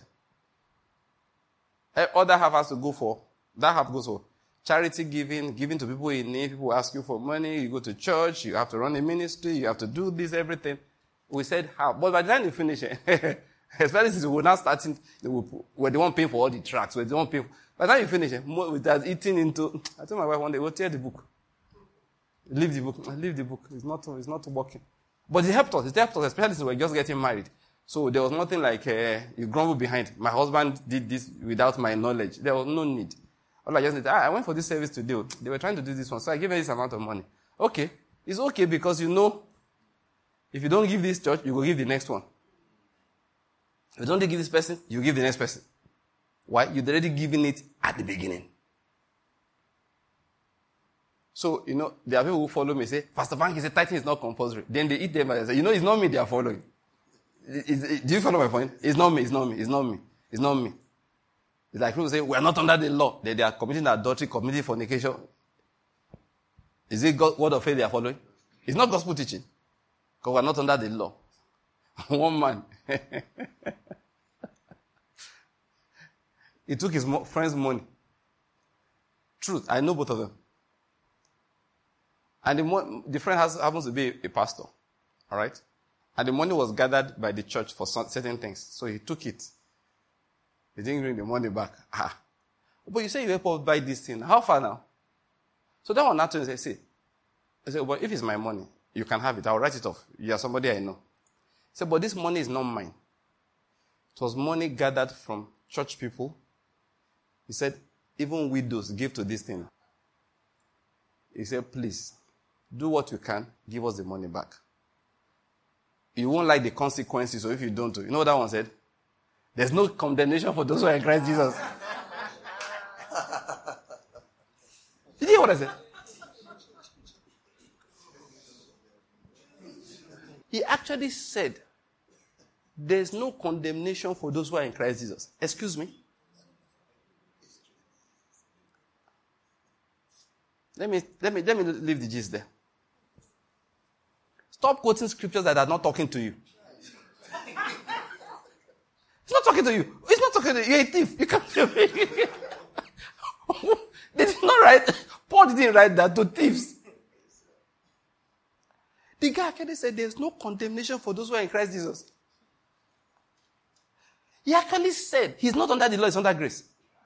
Other half has to go for, that half goes for charity giving, giving to people in need. People ask you for money, you go to church, you have to run a ministry, you have to do this, everything. We said half. But by the time you finish it, especially since we're now starting, we're the one paying for all the tracks, we're the one paying for, by the time you finish it, it has eaten into, I told my wife one day, we'll tear the book. Leave the book. Leave the book. It's not, it's not working. But it helped us. It helped us, especially since we were just getting married. So there was nothing like, uh, you grumble behind. My husband did this without my knowledge. There was no need. All I just need, ah, I went for this service today. They were trying to do this one, so I gave her this amount of money. Okay. It's okay because you know, if you don't give this church, you will give the next one. If you don't give this person, you give the next person. Why? You'd already given it at the beginning. So, you know, there are people who follow me and say, Pastor Bank, he said tithing is not compulsory. Then they eat them and they say, you know, it's not me they are following. It's, it, do you follow my point? It's not me, it's not me, it's not me, it's not me. It's like people say, we are not under the law. They, they are committing adultery, committing fornication. Is it God, word of faith they are following? It's not gospel teaching. Because we are not under the law. One man. He took his mo- friend's money. Truth, I know both of them. And the, mo- the friend has, happens to be a, a pastor. All right? And the money was gathered by the church for some, certain things. So he took it. He didn't bring the money back. Ah. But you say you help us buy this thing. How far now? So that one after he said, I said, but if it's my money, you can have it. I'll write it off. You are somebody I know. He said, but this money is not mine. It was money gathered from church people. He said, even widows give to this thing. He said, please, do what you can. Give us the money back. You won't like the consequences, so if you don't do, you know what that one said? There's no condemnation for those who are in Christ Jesus. Did you hear what I said? He actually said, there's no condemnation for those who are in Christ Jesus. Excuse me? Let me, let me, let me leave the gist there. Stop quoting scriptures that are not talking to you. It's not talking to you. It's not talking to you. You're a thief. You can't. They did not write. Paul didn't write that to thieves. The guy actually said there's no condemnation for those who are in Christ Jesus. He actually said he's not under the law, he's under grace.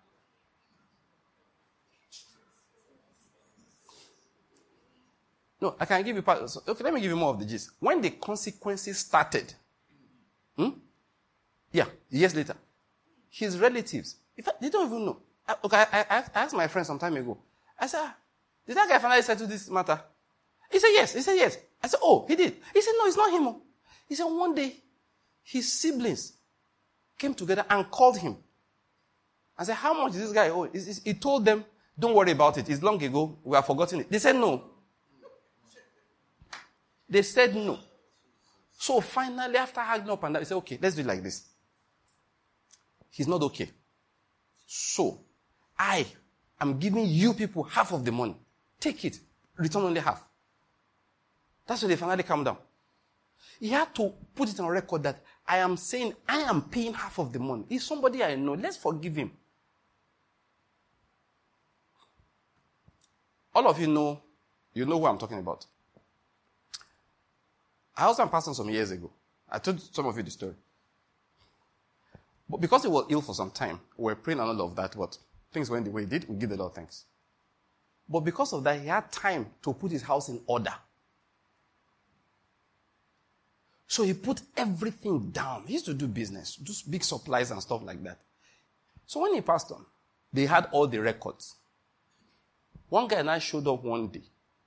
No, I can give you part. Okay, let me give you more of the gist. When the consequences started, hmm? yeah, years later, his relatives, in fact, they don't even know. I, okay, I, I, I asked my friend some time ago. I said, ah, did that guy finally settle this matter? He said yes. He said yes. I said, oh, he did. He said, no, it's not him. He said, one day, his siblings came together and called him. I said, how much is this guy owe? He, he told them, don't worry about it. It's long ago. We have forgotten it. They said no. They said no. So finally, after hugging up and down, they said, okay, let's do it like this. He's not okay. So, I am giving you people half of the money. Take it. Return only half. That's when they finally calmed down. He had to put it on record that I am saying I am paying half of the money. He's somebody I know. Let's forgive him. All of you know, you know who I'm talking about. I was a pastor some years ago. I told some of you the story. But because he was ill for some time, we were praying and all of that, but things went the way it did, we give the Lord thanks. But because of that, he had time to put his house in order. So he put everything down. He used to do business, do big supplies and stuff like that. So when he passed on, they had all the records. One guy and I showed up one day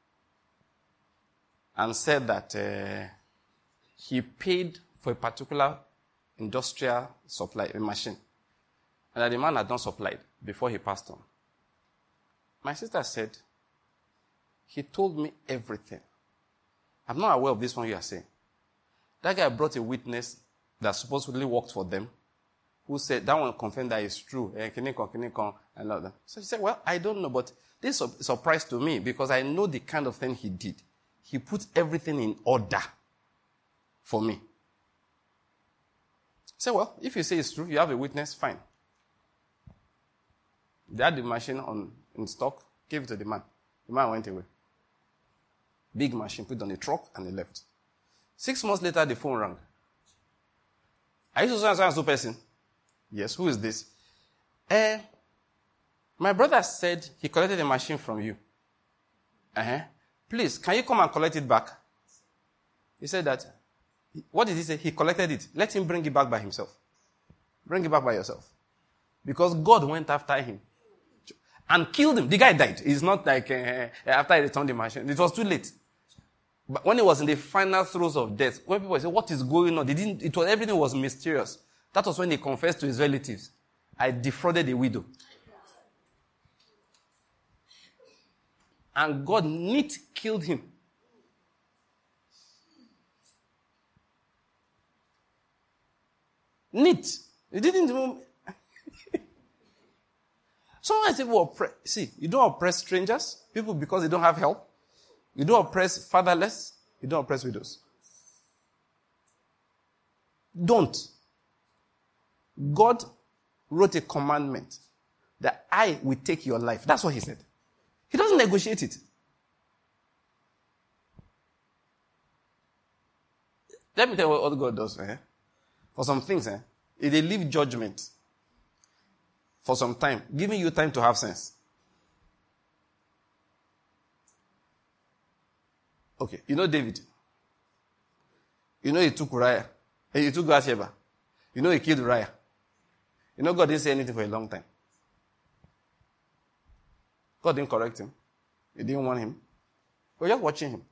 and said that uh, he paid for a particular industrial supply, a machine, and that the man had not supplied before he passed on. My sister said, he told me everything. I'm not aware of this one you are saying. That guy brought a witness that supposedly worked for them, who said, that one confirmed that it's true. And all that. So she said, well, I don't know, but this is a surprise to me because I know the kind of thing he did. He put everything in order for me. I said, well, if you say it's true, you have a witness, fine. They had the machine on in stock, gave it to the man. The man went away. Big machine, put it on a truck, and he left. Six months later, the phone rang. Are you so and so person? Yes, who is this? Eh, my brother said he collected a machine from you. Uh-huh. Please, can you come and collect it back? He said that. What did he say? He collected it. Let him bring it back by himself. Bring it back by yourself. Because God went after him and killed him. The guy died. It's not like uh, after he returned the machine. It was too late. But when he was in the final throes of death, when people say, what is going on? They didn't, it was, everything was mysterious. That was when he confessed to his relatives, I defrauded a widow. And God neat killed him. Neat. He didn't even... Sometimes people oppress. See, you don't oppress strangers, people because they don't have help. You don't oppress fatherless. You don't oppress widows. Don't. God wrote a commandment that I will take your life. That's what he said. He doesn't negotiate it. Let me tell you what God does. Eh? For some things, eh? If they leave judgment for some time, giving you time to have sense. Okay, you know David. You know he took Uriah. He took Bathsheba. You know he killed Uriah. You know God didn't say anything for a long time. God didn't correct him. He didn't want him. We're just watching him.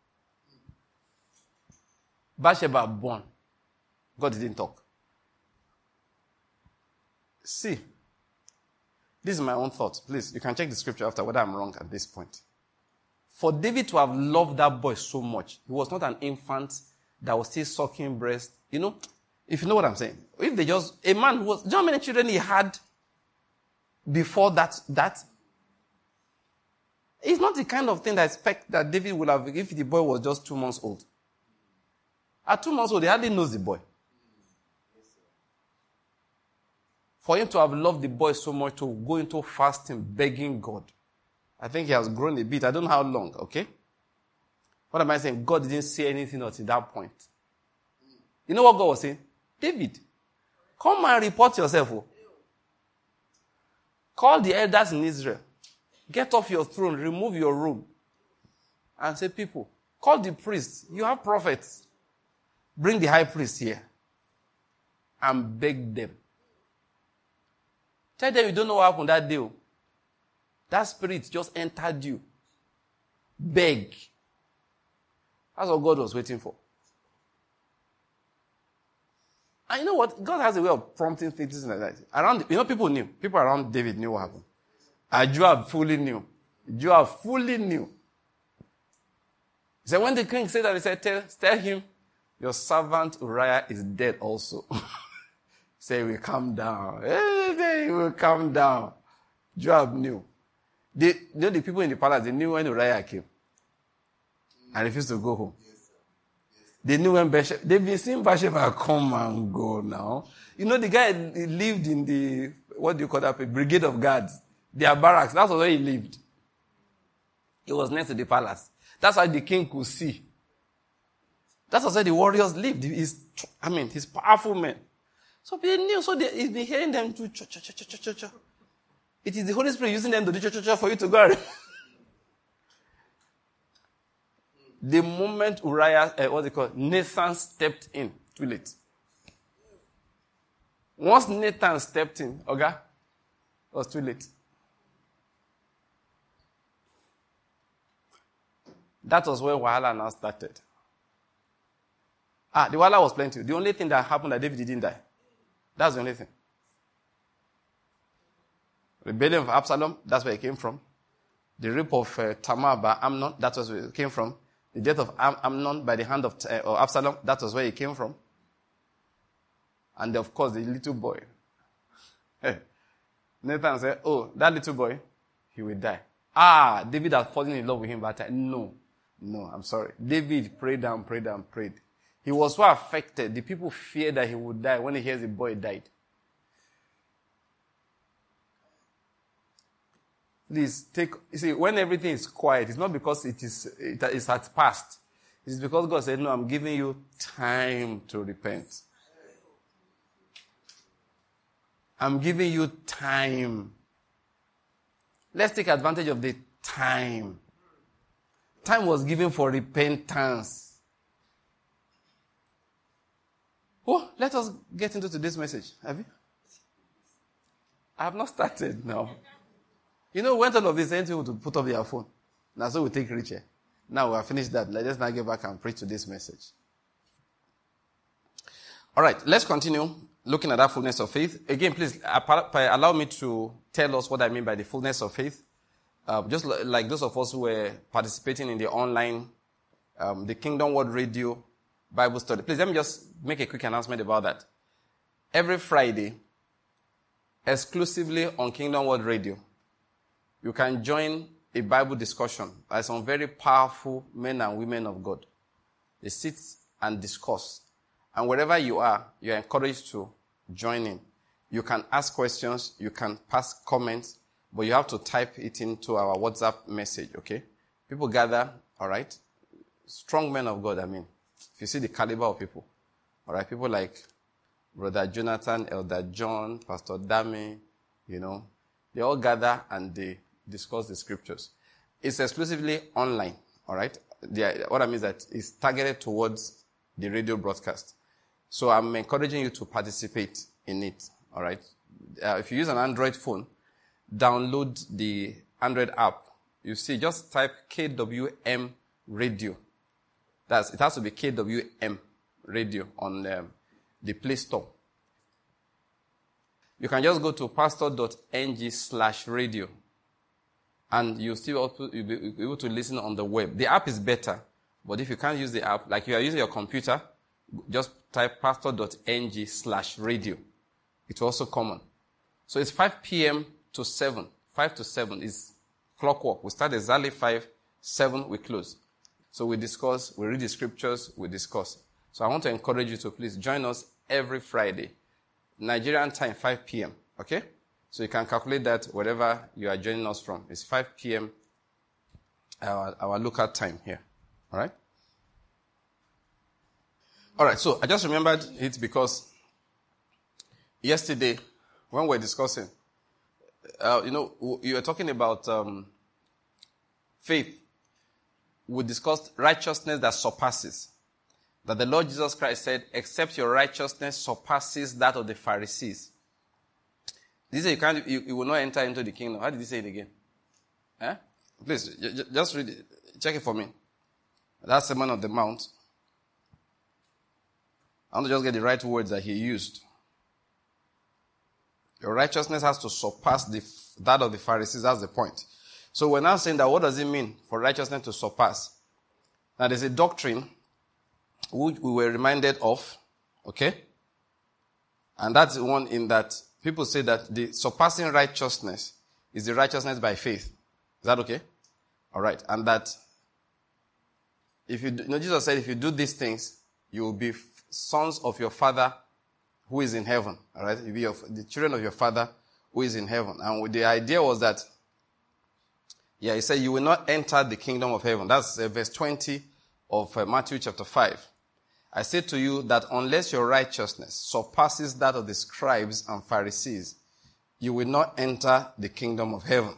Bathsheba born. God didn't talk. See, this is my own thought. Please, you can check the scripture after whether I'm wrong at this point. For David to have loved that boy so much, he was not an infant that was still sucking breast. You know, if you know what I'm saying. If they just, a man who was, do you know how many children he had before that, that? It's not the kind of thing that I expect that David would have if the boy was just two months old. At two months old, he hardly knows the boy. For him to have loved the boy so much to go into fasting, begging God. I think he has grown a bit. I don't know how long, okay? What am I saying? God didn't say anything until that point. You know what God was saying? David, come and report yourself. Oh. Call the elders in Israel. Get off your throne, remove your robe. And say, people, call the priests. You have prophets. Bring the high priest here. And beg them. Tell them you don't know what happened that day. That spirit just entered you. Beg. That's what God was waiting for. And you know what? God has a way of prompting things like that. Around, you know, people knew. People around David knew what happened. And Joab fully knew. Joab fully knew. He said, when the king said that, he said, tell, tell him, your servant Uriah is dead also. Say, we calm down. Hey, he will calm down. Joab knew. They, you know, the people in the palace, they knew when Uriah came. And refused to go home. They knew when Bathsheba, they've been seeing Bathsheba come and go now. You know, the guy lived in the, what do you call that, a brigade of guards. Their barracks. That's where he lived. It was next to the palace. That's how the king could see. That's where the warriors lived. He's, I mean, he's powerful men. So they knew, so they, he's been hearing them do cha cha cha cha cha cha. It is the Holy Spirit using them to do cha cha cha for you to go. The moment Uriah, uh, what's it called, Nathan stepped in, too late. Once Nathan stepped in, okay, it was too late. That was where Wahala now started. Ah, the Wahala was plenty. The only thing that happened that David didn't die. That's the only thing. Rebellion of Absalom, that's where it came from. The rape of uh, Tamar by Amnon, that was where it came from. The death of Am- Amnon by the hand of, uh, of Absalom, that was where it came from. And of course, the little boy. Nathan said, oh, that little boy, he will die. Ah, David had fallen in love with him, but I, no, no, I'm sorry. David prayed and prayed and prayed. He was so affected. The people feared that he would die when he hears the boy died. Please take, you see, when everything is quiet, it's not because it is, it is at past. It's because God said, no, I'm giving you time to repent. I'm giving you time. Let's take advantage of the time. Time was given for repentance. Oh, let us get into today's message. Have you? I have not started now. You know, when all of this, anything to put up their phone. Now, so we take Richard. Now we have finished that. Let's now get back and preach to this message. All right, let's continue looking at that fullness of faith. Again, please allow me to tell us what I mean by the fullness of faith. Uh, just like those of us who were participating in the online, um, the Kingdom Word Radio Bible study. Please let me just make a quick announcement about that. Every Friday, exclusively on Kingdom Word Radio, you can join a Bible discussion by some very powerful men and women of God. They sit and discuss. And wherever you are, you are encouraged to join in. You can ask questions, you can pass comments, but you have to type it into our WhatsApp message, okay? People gather, all right? Strong men of God, I mean. If you see the caliber of people, all right? People like Brother Jonathan, Elder John, Pastor Dami, you know. They all gather and they discuss the scriptures. It's exclusively online, all right? The, what I mean is that it's targeted towards the radio broadcast. So I'm encouraging you to participate in it, all right? Uh, if you use an Android phone, download the Android app. You see, just type K W M Radio. That's, it has to be K W M Radio on um, the Play Store. You can just go to pastor.ng slash radio. And you'll still you'll be able to listen on the web. The app is better. But if you can't use the app, like you are using your computer, just type pastor.ng slash radio. It's also common. So it's five p.m. to seven. five to seven is clockwork. We start exactly five, seven, we close. So we discuss, we read the scriptures, we discuss. So I want to encourage you to please join us every Friday. Nigerian time, five p.m. Okay? So you can calculate that wherever you are joining us from. It's five p.m. our, our local time here. All right? All right, so I just remembered it because yesterday when we were discussing, uh, you know, you were talking about um, faith. We discussed righteousness that surpasses. That the Lord Jesus Christ said, except your righteousness surpasses that of the Pharisees. This is you can't, you, you will not enter into the kingdom. How did he say it again? Eh? Please, j- just read it. Check it for me. That's Sermon on the Mount. I want to just get the right words that he used. Your righteousness has to surpass the, that of the Pharisees. That's the point. So we're now saying that what does it mean for righteousness to surpass? Now there's a doctrine which we were reminded of, okay? And that's the one in that people say that the surpassing righteousness is the righteousness by faith. Is that okay? All right. And that if you, do, you know, Jesus said, if you do these things, you will be sons of your Father who is in heaven. All right? You'll be your, the children of your Father who is in heaven. And the idea was that, yeah, he said, you will not enter the kingdom of heaven. That's uh, verse twenty of uh, Matthew chapter five. I say to you that unless your righteousness surpasses that of the scribes and Pharisees, you will not enter the kingdom of heaven.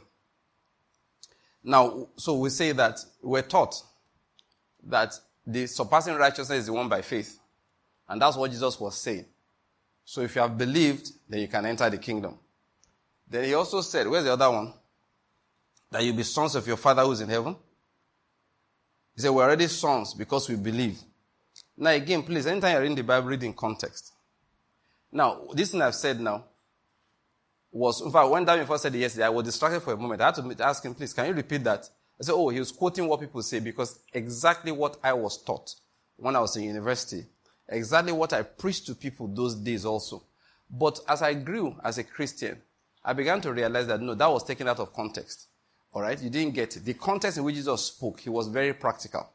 Now, so we say that we're taught that the surpassing righteousness is the one by faith. And that's what Jesus was saying. So if you have believed, then you can enter the kingdom. Then he also said, where's the other one? That you'll be sons of your Father who's in heaven. He said, we're already sons because we believe. Now again, please, anytime you're reading the Bible, read in context. Now, this thing I've said now was, in fact, when David first said it yesterday, I was distracted for a moment. I had to ask him, please, can you repeat that? I said, oh, he was quoting what people say because exactly what I was taught when I was in university, exactly what I preached to people those days also. But as I grew as a Christian, I began to realize that, no, that was taken out of context. All right? You didn't get it. The context in which Jesus spoke, he was very practical.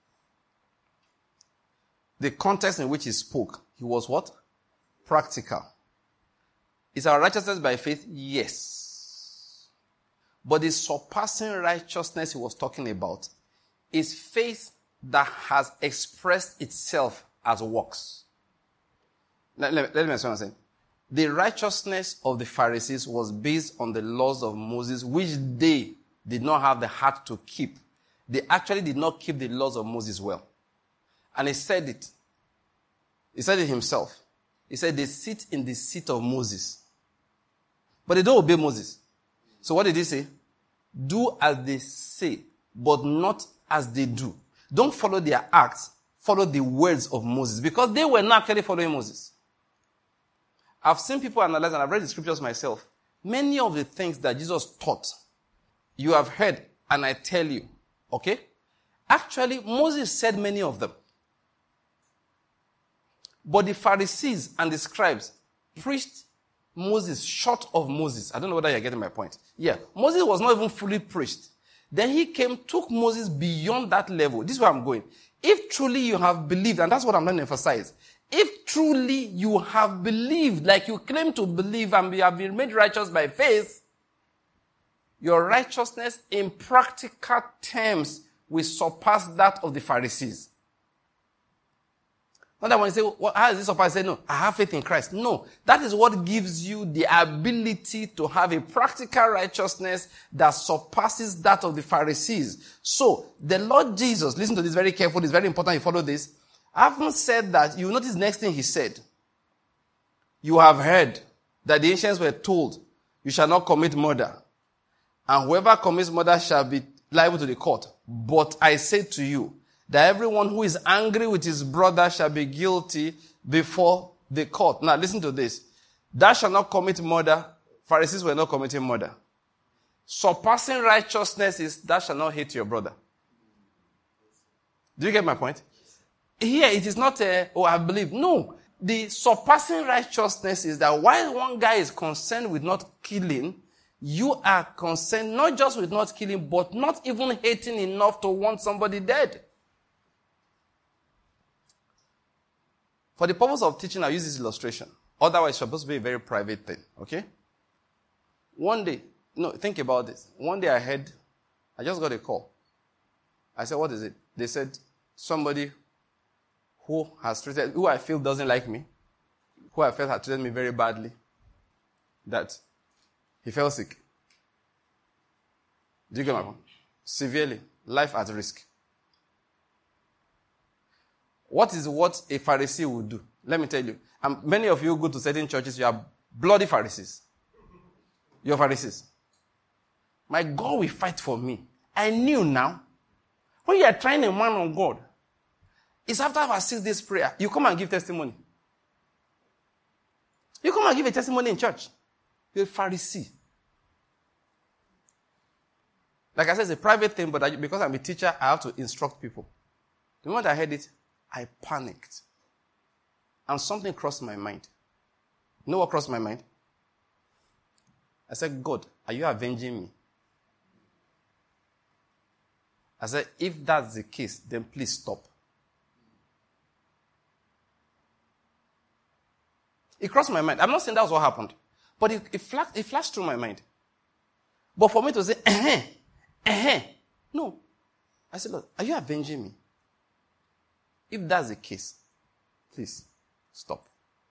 The context in which he spoke, he was what? Practical. Is our righteousness by faith? Yes. But the surpassing righteousness he was talking about is faith that has expressed itself as works. Let, let, let me explain what I'm saying. The righteousness of the Pharisees was based on the laws of Moses, which they did not have the heart to keep. They actually did not keep the laws of Moses well. And he said it. He said it himself. He said they sit in the seat of Moses. But they don't obey Moses. So what did he say? Do as they say, but not as they do. Don't follow their acts. Follow the words of Moses. Because they were not actually following Moses. I've seen people analyze, and I've read the scriptures myself. Many of the things that Jesus taught, you have heard, and I tell you. Okay? Actually, Moses said many of them. But the Pharisees and the scribes preached Moses short of Moses. I don't know whether you're getting my point. Yeah. Moses was not even fully preached. Then he came, took Moses beyond that level. This is where I'm going. If truly you have believed, and that's what I'm going to emphasize. If truly you have believed, like you claim to believe and you have been made righteous by faith, your righteousness in practical terms will surpass that of the Pharisees. Not that when you say, well, how is this surpass? Say, no, I have faith in Christ. No, that is what gives you the ability to have a practical righteousness that surpasses that of the Pharisees. So, the Lord Jesus, listen to this very carefully, it's very important you follow this. Having said that, you notice the next thing he said. You have heard that the ancients were told, you shall not commit murder. And whoever commits murder shall be liable to the court. But I say to you, that everyone who is angry with his brother shall be guilty before the court. Now listen to this. Thou shalt not commit murder. Pharisees were not committing murder. Surpassing righteousness is thou shalt not hate your brother. Do you get my point? Here it is not a, oh, I believe. No. The surpassing righteousness is that while one guy is concerned with not killing, you are concerned not just with not killing, but not even hating enough to want somebody dead. For the purpose of teaching, I'll use this illustration. Otherwise, it's supposed to be a very private thing. Okay? One day, no, think about this. One day I had, I just got a call. I said, what is it? They said, somebody who has treated, who I feel doesn't like me, who I felt had treated me very badly, that he fell sick. Do you get my point? Severely. Life at risk. What is what a Pharisee would do? Let me tell you. Um, many of you go to certain churches, you are bloody Pharisees. You're Pharisees. My God will fight for me. I knew now. When you are trying a man on God, it's after I've assisted this prayer, you come and give testimony. You come and give a testimony in church. You're a Pharisee. Like I said, it's a private thing, but I, because I'm a teacher, I have to instruct people. The moment I heard it, I panicked. And something crossed my mind. You know what crossed my mind? I said, God, are you avenging me? I said, if that's the case, then please stop. It crossed my mind. I'm not saying that's what happened. But it, it, flashed, it flashed through my mind. But for me to say, eh, eh, no. I said, Lord, are you avenging me? If that's the case, please stop.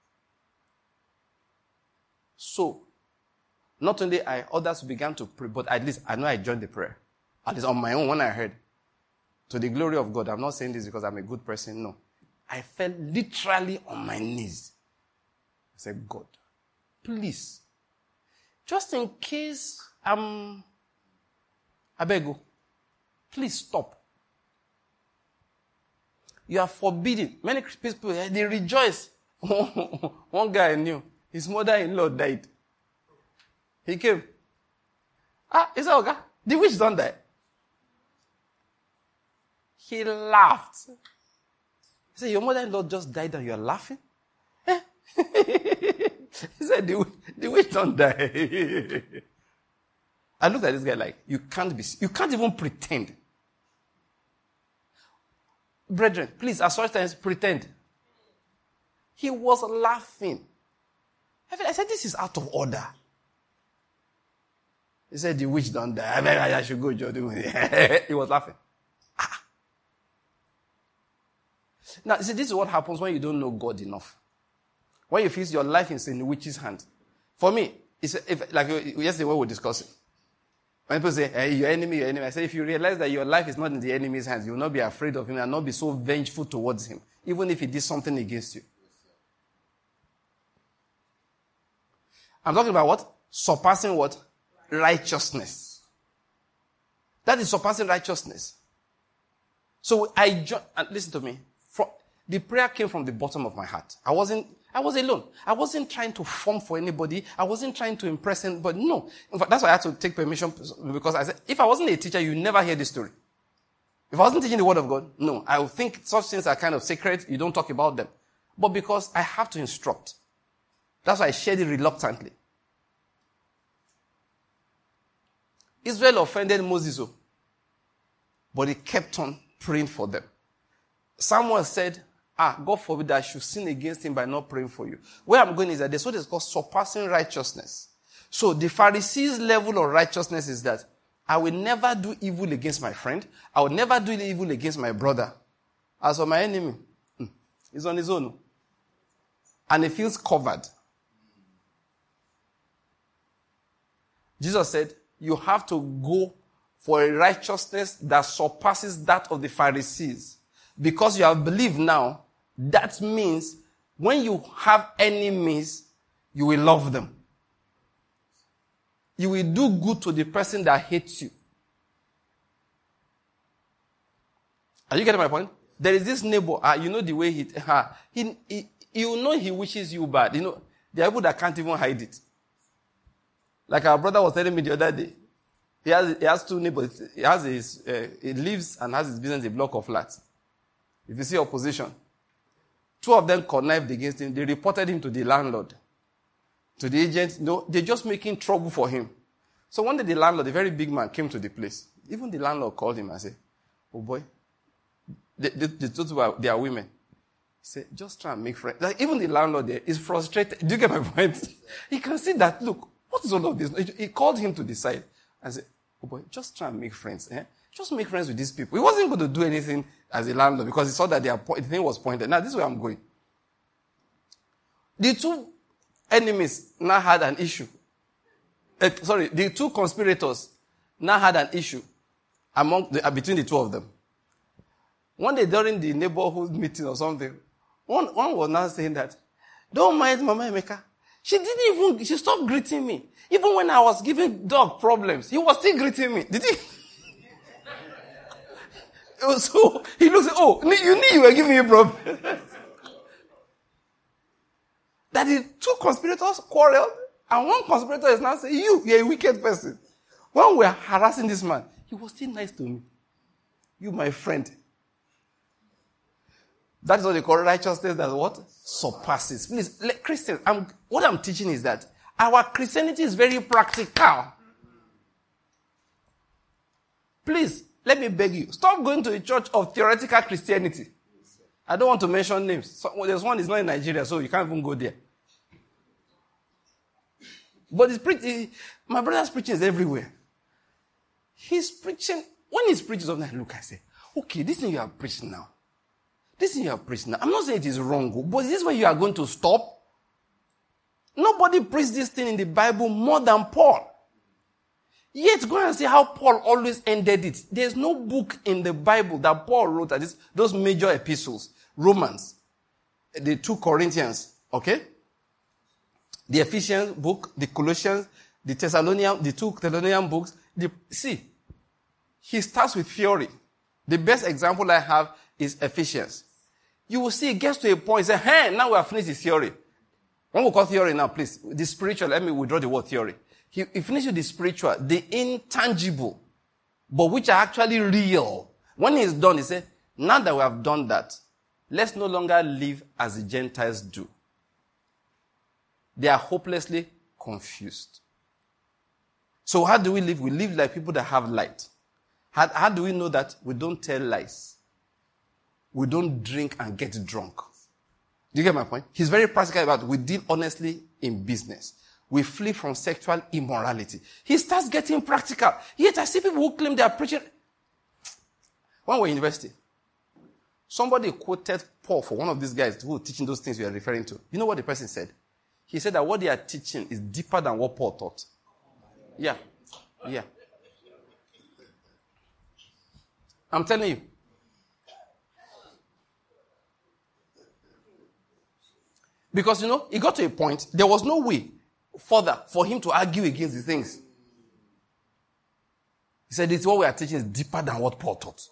So, not only I, others began to pray, but at least I know I joined the prayer. At least on my own when I heard. To the glory of God. I'm not saying this because I'm a good person. No. I fell literally on my knees. I said, God, please, just in case I'm, I beg you, please stop. You are forbidden. Many people, they rejoice. One guy I knew, his mother-in-law died. He came. Ah, is that okay? The witch don't die. He laughed. He said, your mother-in-law just died and you are laughing? Eh? He said, the, the witch don't die. I looked at this guy like, you can't be, you can't even pretend. Brethren, please, at such times, pretend. He was laughing. I said, this is out of order. He said, the witch don't die. I mean, I should go, Joe. He was laughing. Ah. Now, see, this is what happens when you don't know God enough. When you feel your life is in the witch's hand. For me, it's if, like yesterday when we were discussing. When people say, hey, your enemy, your enemy. I say, if you realize that your life is not in the enemy's hands, you will not be afraid of him and not be so vengeful towards him, even if he did something against you. I'm talking about what? Surpassing what? Righteousness. That is surpassing righteousness. So I joined, and listen to me. From, the prayer came from the bottom of my heart. I wasn't, I was alone. I wasn't trying to form for anybody. I wasn't trying to impress anybody. No. In fact, that's why I had to take permission, because I said, if I wasn't a teacher, you never hear this story. If I wasn't teaching the word of God, no. I would think such things are kind of sacred. You don't talk about them. But because I have to instruct. That's why I shared it reluctantly. Israel offended Moses, but he kept on praying for them. Samuel said, ah, God forbid that I should sin against him by not praying for you. Where I'm going is that there's what is called surpassing righteousness. So the Pharisees' level of righteousness is that I will never do evil against my friend. I will never do evil against my brother. As for my enemy, he's on his own. And he feels covered. Jesus said, you have to go for a righteousness that surpasses that of the Pharisees. Because you have believed now, that means when you have enemies, you will love them. You will do good to the person that hates you. Are you getting my point? There is this neighbor, uh, you know the way he, uh, he, he, you know he wishes you bad. You know, there are people that can't even hide it. Like our brother was telling me the other day. He has, he has two neighbors. He has his, uh, he lives and has his business in a block of flats. If you see opposition, two of them connived against him. They reported him to the landlord, to the agent. No, they're just making trouble for him. So one day the landlord, a very big man, came to the place. Even the landlord called him and said, oh boy, they, they, they, they are women. He said, just try and make friends. Like even the landlord there is frustrated. Do you get my point? He can see that, look, what is all of this? He called him to the side and said, oh boy, just try and make friends. Eh? Just make friends with these people. He wasn't going to do anything as a landlord because he saw that their po- the thing was pointed. Now, this is where I'm going. The two enemies now had an issue. Uh, sorry, the two conspirators now had an issue among the, uh, between the two of them. One day during the neighborhood meeting or something, one, one was now saying that, don't mind Mama Emeka. She didn't even, she stopped greeting me. Even when I was giving dog problems, he was still greeting me. Did he? So he looks at, oh, you knew you were giving me problems. That the two conspirators quarreled, and one conspirator is now saying, you, you're a wicked person. When we were harassing this man, he was still nice to me. You, my friend. That is what they call righteousness that what? Surpasses. Please, Christians, I'm, what I'm teaching is that our Christianity is very practical. Please, let me beg you. Stop going to a church of theoretical Christianity. I don't want to mention names. So, well, there's one is not in Nigeria, so you can't even go there. But his pre- he, my brother's preaching is everywhere. He's preaching. When he's preaching something, I look, I say, okay, this thing you are preaching now. This thing you are preaching now. I'm not saying it is wrong, but is this where you are going to stop? Nobody preached this thing in the Bible more than Paul. Yet go and see how Paul always ended it. There's no book in the Bible that Paul wrote, that is, those major epistles, Romans, the two Corinthians, okay? The Ephesians book, the Colossians, the Thessalonian, the two Thessalonian books. The, see, he starts with theory. The best example I have is Ephesians. You will see it gets to a point, say, hey, now we have finished the theory. When we call theory now, please, the spiritual, let me withdraw the word theory. He, he finished with the spiritual, the intangible, but which are actually real. When he's done, he said, now that we have done that, let's no longer live as the Gentiles do. They are hopelessly confused. So how do we live? We live like people that have light. How, how do we know that? We don't tell lies. We don't drink and get drunk. Do you get my point? He's very practical about it. We deal honestly in business. We flee from sexual immorality. He starts getting practical. Yet I see people who claim they are preaching. When we were in university, somebody quoted Paul for one of these guys who were teaching those things we are referring to. You know what the person said? He said that what they are teaching is deeper than what Paul taught. Yeah. Yeah. I'm telling you. Because, you know, it got to a point, there was no way further for him to argue against the things. He said, this what we are teaching is deeper than what Paul taught.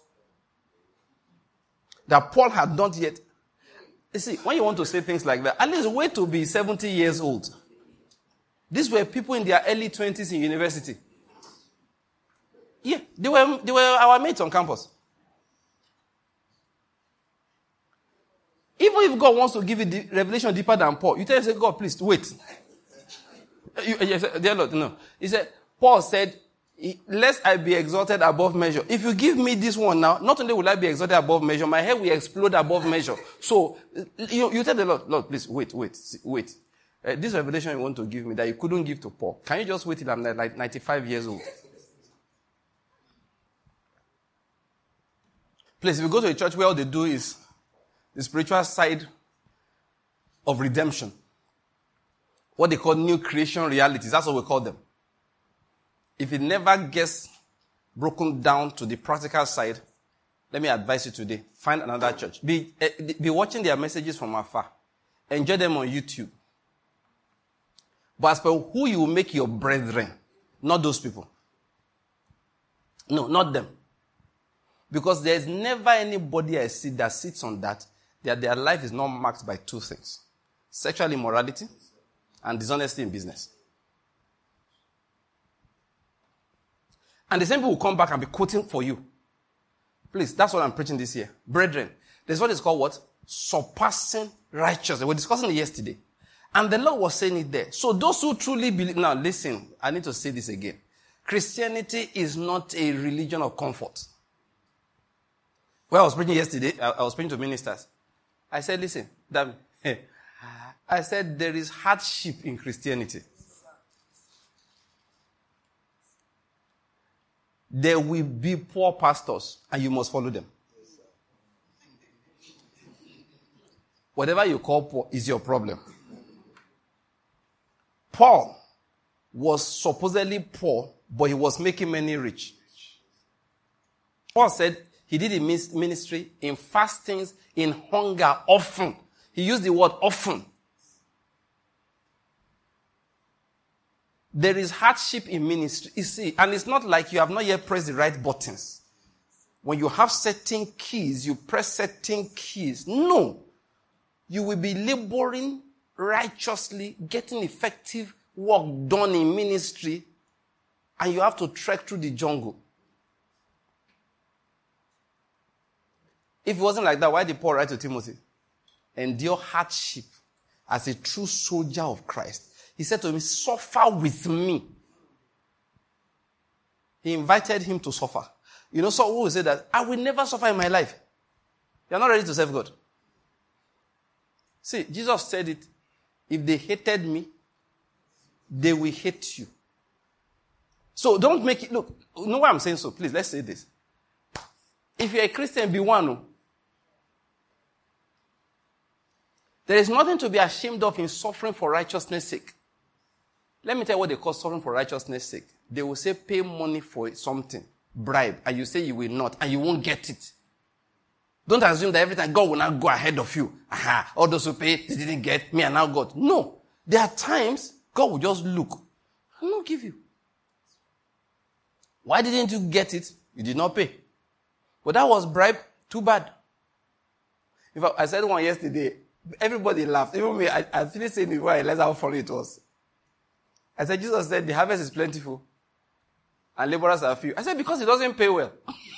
That Paul had not yet. You see, when you want to say things like that, at least wait to be seventy years old. These were people in their early twenties in university. Yeah, they were, they were our mates on campus. Even if God wants to give you the revelation deeper than Paul, you tell him, say, God, please, wait. You, you say, dear Lord, no. He said, Paul said, lest I be exalted above measure. If you give me this one now, not only will I be exalted above measure, my head will explode above measure. So, you, you tell the Lord, Lord, please, wait, wait, wait. Uh, this revelation you want to give me that you couldn't give to Paul, can you just wait till I'm like ninety-five years old? Please, if you go to a church where all they do is the spiritual side of redemption, what they call new creation realities, that's what we call them. If it never gets broken down to the practical side, let me advise you today, find another church. Be, uh, be watching their messages from afar. Enjoy them on YouTube. But as per who you will make your brethren, not those people. No, not them. Because there's never anybody I see that sits on that, that their life is not marked by two things. Sexual immorality and dishonesty in business. And the same people will come back and be quoting for you. Please, that's what I'm preaching this year. Brethren, there's what is called what? Surpassing righteousness. We were discussing it yesterday. And the Lord was saying it there. So those who truly believe, now listen, I need to say this again. Christianity is not a religion of comfort. Well, I was preaching yesterday, I, I was preaching to ministers. I said, listen, that, I said there is hardship in Christianity. There will be poor pastors, and you must follow them. Whatever you call poor is your problem. Paul was supposedly poor, but he was making many rich. Paul said he did his ministry in fastings, in hunger, often. He used the word often. There is hardship in ministry. You see, and it's not like you have not yet pressed the right buttons. When you have certain keys, you press certain keys. No. You will be laboring righteously, getting effective work done in ministry, and you have to trek through the jungle. If it wasn't like that, why did Paul write to Timothy? Endure hardship as a true soldier of Christ. He said to him, suffer with me. He invited him to suffer. You know, someone will say that, I will never suffer in my life. You're not ready to serve God. See, Jesus said it. If they hated me, they will hate you. So don't make it, look, you know why I'm saying so? Please, let's say this. If you're a Christian, be one. There is nothing to be ashamed of in suffering for righteousness' sake. Let me tell you what they call suffering for righteousness' sake. They will say pay money for something, bribe, and you say you will not, and you won't get it. Don't assume that every time God will now go ahead of you. Aha, all those who pay, they didn't get, me and now God. No. There are times God will just look and not give you. Why didn't you get it? You did not pay. But that was bribe. Too bad. In fact, I said one yesterday. Everybody laughed. Even me, I, I finished saying it before I realized how funny it was. I said, Jesus said, the harvest is plentiful. And laborers are few. I said, because it doesn't pay well.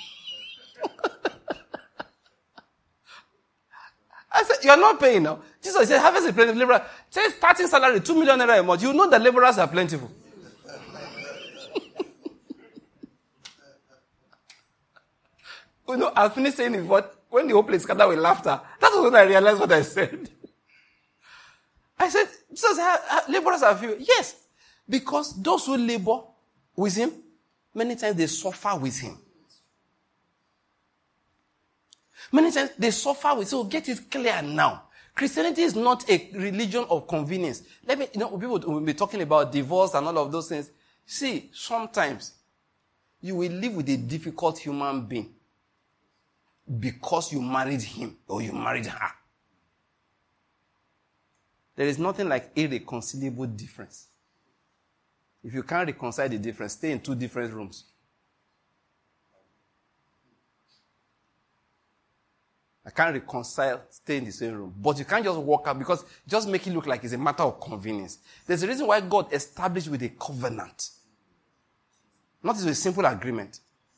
I said, you're not paying now. Jesus said, harvest is plentiful. Laborers. Say starting salary, two million naira a month. You know that laborers are plentiful. You know, I finished saying it, but when the whole place scattered with laughter, that was when I realized what I said. I said, Jesus, laborers are few. Yes, because those who labor with him, many times they suffer with him. Many times they suffer with him. So get it clear now. Christianity is not a religion of convenience. Let me, you know, people will be talking about divorce and all of those things. See, sometimes you will live with a difficult human being because you married him or you married her. There is nothing like irreconcilable difference. If you can't reconcile the difference, stay in two different rooms. I can't reconcile, stay in the same room. But you can't just walk out because just make it look like it's a matter of convenience. There's a reason why God established with a covenant. Not with a simple agreement.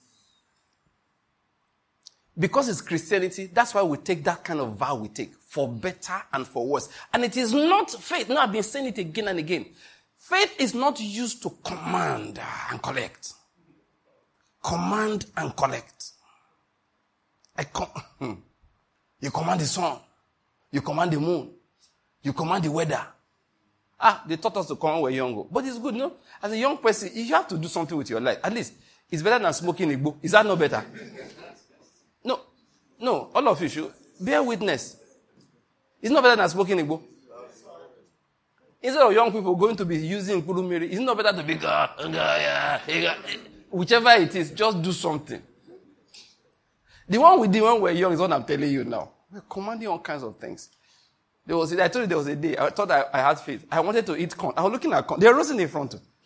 Because it's Christianity, that's why we take that kind of vow we take. For better and for worse. And it is not faith. No, I've been saying it again and again. Faith is not used to command and collect. Command and collect. I com- you command the sun. You command the moon. You command the weather. Ah, they taught us to come when we were young. But it's good, no? As a young person, you have to do something with your life. At least, it's better than smoking igbo. Is that not better? No, no, all of you should bear witness. It's not better than smoking igbo. Instead of young people going to be using kurumiri, it's not better to be God, whichever it is, just do something. The one we did when we were young is what I'm telling you now. We're commanding all kinds of things. There was, I told you there was a day, I thought I, I had faith. I wanted to eat corn. I was looking at corn. They were roasting in front of me.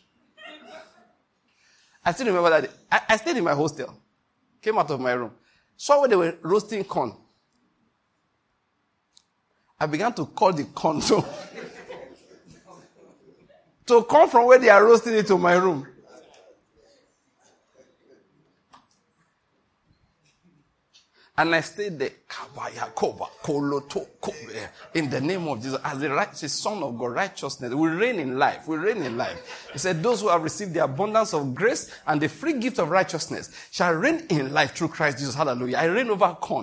I still remember that day. I, I stayed in my hostel. Came out of my room. Saw where they were roasting corn. I began to call the corn to, to come from where they are roasting it to my room. And I stayed there. In the name of Jesus, as the righteous Son of God, righteousness, we reign in life. We reign in life. He said, those who have received the abundance of grace and the free gift of righteousness shall reign in life through Christ Jesus. Hallelujah. I reign over corn.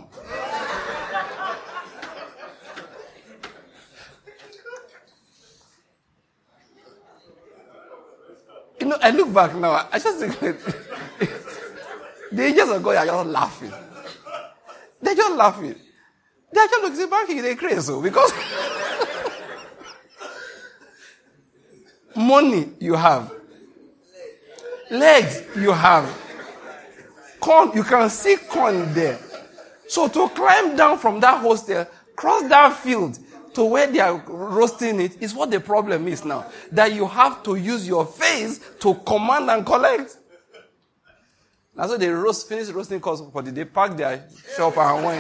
You know, I look back now, I just think the angels of God are just laughing. They're just laughing. They're just looking back, they're crazy. Because money you have. Legs you have. Corn, you can see corn there. So to climb down from that hostel, cross that field to where they are roasting it is what the problem is now. That you have to use your face to command and collect. And so they roast, finished roasting corn for the day, packed their shop and went.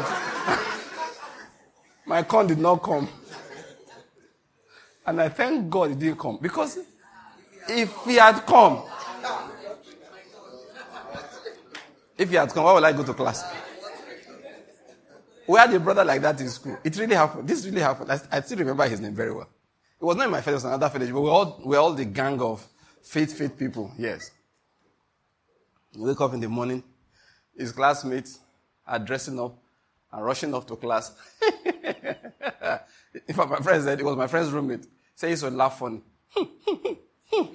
My corn did not come. And I thank God it didn't come. Because if he had come, if he had come, why would I go to class? We had a brother like that in school. It really happened. This really happened. I, I still remember his name very well. It was not in my fellowship, it was another fellowship, but we were all, we were all the gang of faith, faith people. Yes. You wake up in the morning, his classmates are dressing up and rushing off to class. In fact, my friend said, it was my friend's roommate. Say he used to laugh funny.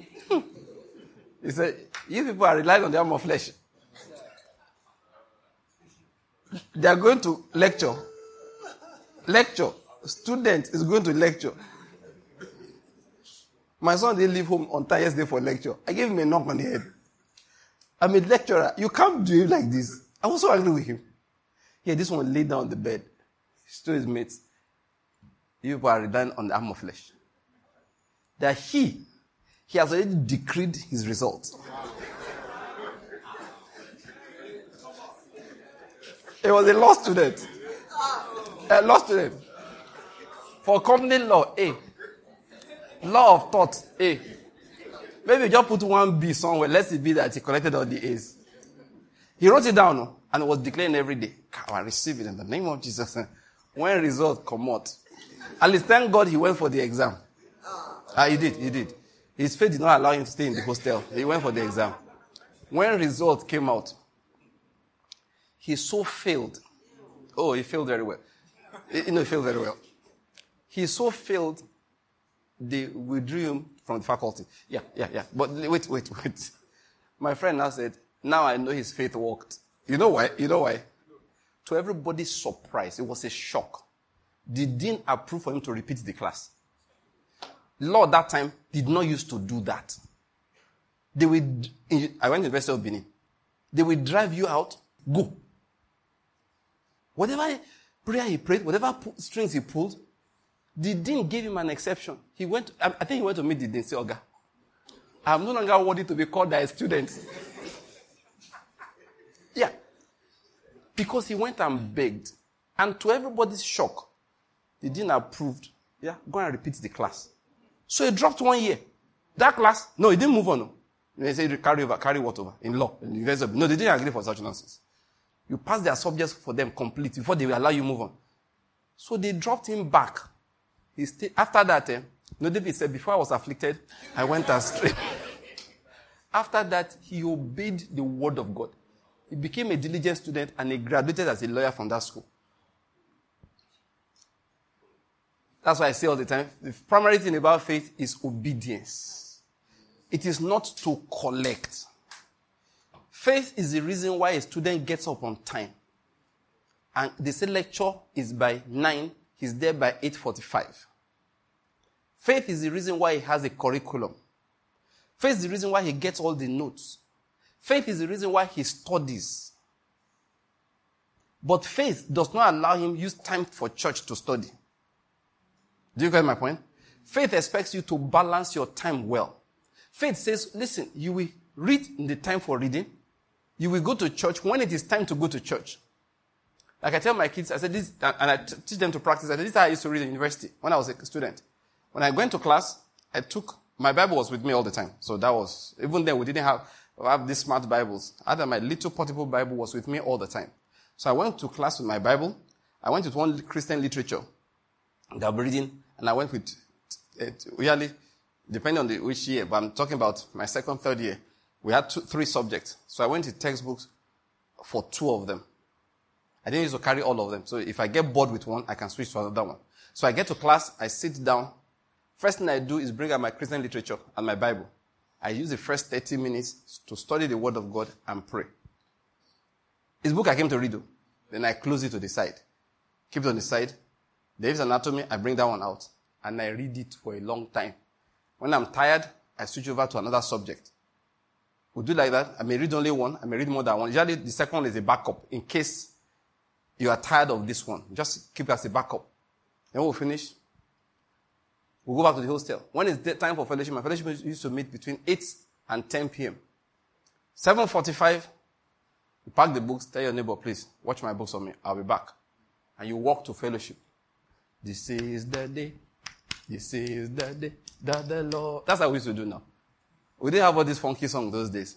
He said, you people are relying on the arm of flesh. They are going to lecture. Lecture. Student is going to lecture. My son didn't leave home on time yesterday for lecture. I gave him a knock on the head. I'm a lecturer. You can't do it like this. I was so angry with him. Yeah, this one laid down on the bed. He told his mates, you people are relying on the arm of flesh. That he, he has already decreed his results. He was a law student. A law student. For company law, A. Law of thought, A. Maybe just put one B somewhere. Let's it be that he collected all the A's. He wrote it down no? And was declaring every day. I receive it in the name of Jesus. When results come out. At least thank God he went for the exam. Ah, he did, he did. His faith did not allow him to stay in the hostel. He went for the exam. When results came out, he so failed. Oh, he failed very well. You know, he failed very well. He so failed, they withdrew him from the faculty. Yeah, yeah, yeah. But wait, wait, wait. My friend now said, now I know his faith worked. You know why? You know why? To everybody's surprise, it was a shock. They didn't approve for him to repeat the class. Law that time did not used to do that. They would, I went to the University of Benin. They would drive you out, go. Whatever prayer he prayed, whatever strings he pulled, the dean gave him an exception. He went, I think he went to meet the dean, say, Oga, I'm no longer worthy to be called a student. Yeah. Because he went and begged. And to everybody's shock, the dean approved. Yeah, go and repeat the class. So he dropped one year. That class, no, he didn't move on. No. They said carry over, carry what over? In law. In the University of, no, they didn't agree for such nonsense. You pass their subjects for them complete before they will allow you move on. So they dropped him back. He stayed, after that, eh, no, David said, before I was afflicted, I went astray. After that, he obeyed the word of God. He became a diligent student and he graduated as a lawyer from that school. That's why I say all the time, the primary thing about faith is obedience. It is not to collect. Faith is the reason why a student gets up on time. And they say lecture is by nine, he's there by eight forty-five. Faith is the reason why he has a curriculum. Faith is the reason why he gets all the notes. Faith is the reason why he studies. But faith does not allow him use time for church to study. Do you get my point? Faith expects you to balance your time well. Faith says, listen, you will read in the time for reading. You will go to church when it is time to go to church. Like I tell my kids, I said this, and I t- teach them to practice. I said, this is how I used to read in university when I was a student. When I went to class, I took, my Bible was with me all the time. So that was, even then we didn't have, have these smart Bibles. Other my little portable Bible was with me all the time. So I went to class with my Bible. I went with one Christian literature that I'm reading, and I went with, it really, depending on the, which year, but I'm talking about my second, third year. We had two, three subjects. So I went to textbooks for two of them. I didn't used to carry all of them. So if I get bored with one, I can switch to another one. So I get to class, I sit down. First thing I do is bring out my Christian literature and my Bible. I use the first thirty minutes to study the Word of God and pray. It's a book I came to read. Though. Then I close it to the side. Keep it on the side. Dave's Anatomy, I bring that one out. And I read it for a long time. When I'm tired, I switch over to another subject. We'll do like that. I may read only one. I may read more than one. Usually the second one is a backup in case you are tired of this one. Just keep it as a backup. Then we'll finish. We'll go back to the hostel. When it's time for fellowship, my fellowship used to meet between eight and ten p.m. seven forty-five, you pack the books, tell your neighbor, please, watch my books on me. I'll be back. And you walk to fellowship. This is the day. This is the day that the Lord... That's how we used to do now. We didn't have all these funky songs those days.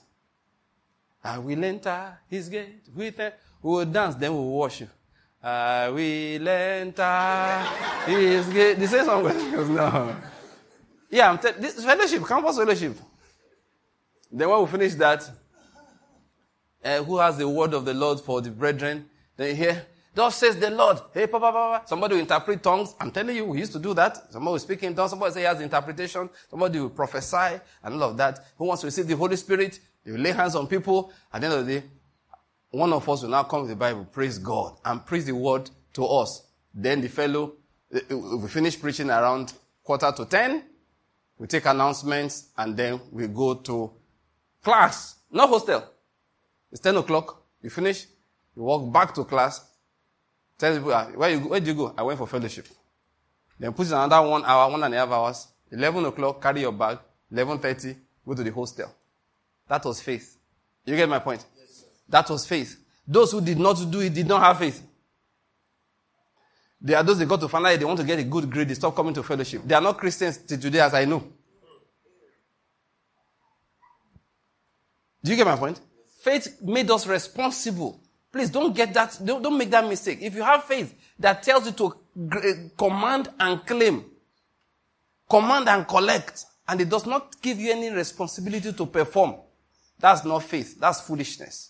I will enter his gate with a... We will dance, then we will worship. I will enter his gate. The same song goes, no. Yeah, I'm telling this fellowship, campus fellowship. Then when we finish that, uh, who has the word of the Lord for the brethren? Then you hear, Thus says the Lord. Hey, papa, papa. Somebody will interpret tongues. I'm telling you, we used to do that. Somebody will speak in tongues. Somebody say he has interpretation. Somebody will prophesy and all of that. Who wants to receive the Holy Spirit? They will lay hands on people. At the end of the day, one of us will now come with the Bible, praise God, and preach the word to us. Then the fellow, we finish preaching around quarter to ten. We take announcements, and then we go to class. Not hostel. It's ten o'clock. You finish. You walk back to class. Tell people, where you go? Where did you go? I went for fellowship. Then put in another one hour, one and a half hours. eleven o'clock, carry your bag. eleven thirty, go to the hostel. That was faith. You get my point? Yes, sir. That was faith. Those who did not do it did not have faith. There are those that got to find out they want to get a good grade, they stop coming to fellowship. They are not Christians till today, as I know. Do you get my point? Faith made us responsible. Please don't get that, don't, don't make that mistake. If you have faith that tells you to g- command and claim, command and collect, and it does not give you any responsibility to perform, that's not faith. That's foolishness.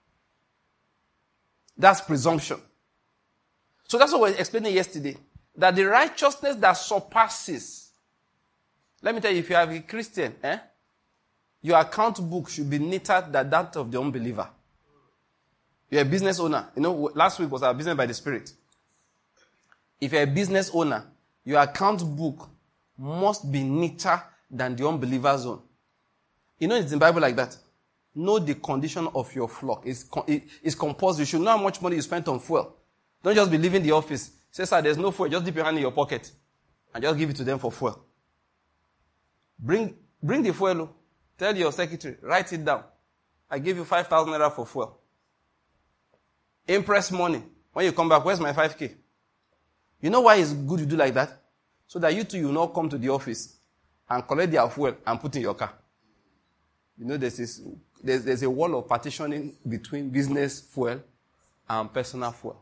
That's presumption. So that's what we were explaining yesterday. That the righteousness that surpasses. Let me tell you, if you are a Christian, eh, your account book should be neater than that of the unbeliever. You're a business owner. You know, last week was our business by the Spirit. If you're a business owner, your account book must be neater than the unbeliever's own. You know, it's in the Bible like that. Know the condition of your flock. It's, it's compulsory. You should know how much money you spent on fuel. Don't just be leaving the office. Say, sir, there's no fuel. Just dip your hand in your pocket and just give it to them for fuel. Bring, bring the fuel. Tell your secretary, write it down. I give you five thousand naira for fuel. Impress money. When you come back, where's my five K? You know why it's good to do like that? So that you two, you will not come to the office and collect their fuel and put in your car. You know, there's, this, there's, there's a wall of partitioning between business fuel and personal fuel.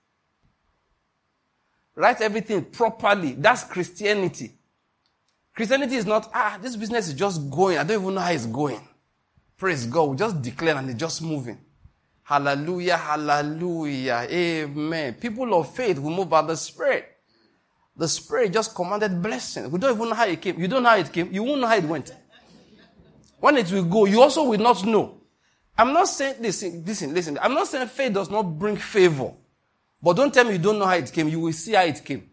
Write everything properly. That's Christianity. Christianity is not, ah, this business is just going. I don't even know how it's going. Praise God. We just declare and it's just moving. Hallelujah, hallelujah, amen. People of faith will move by the Spirit. The Spirit just commanded blessing. We don't even know how it came. You don't know how it came. You won't know how it went. When it will go, you also will not know. I'm not saying, listen, listen, listen. I'm not saying faith does not bring favor. But don't tell me you don't know how it came. You will see how it came.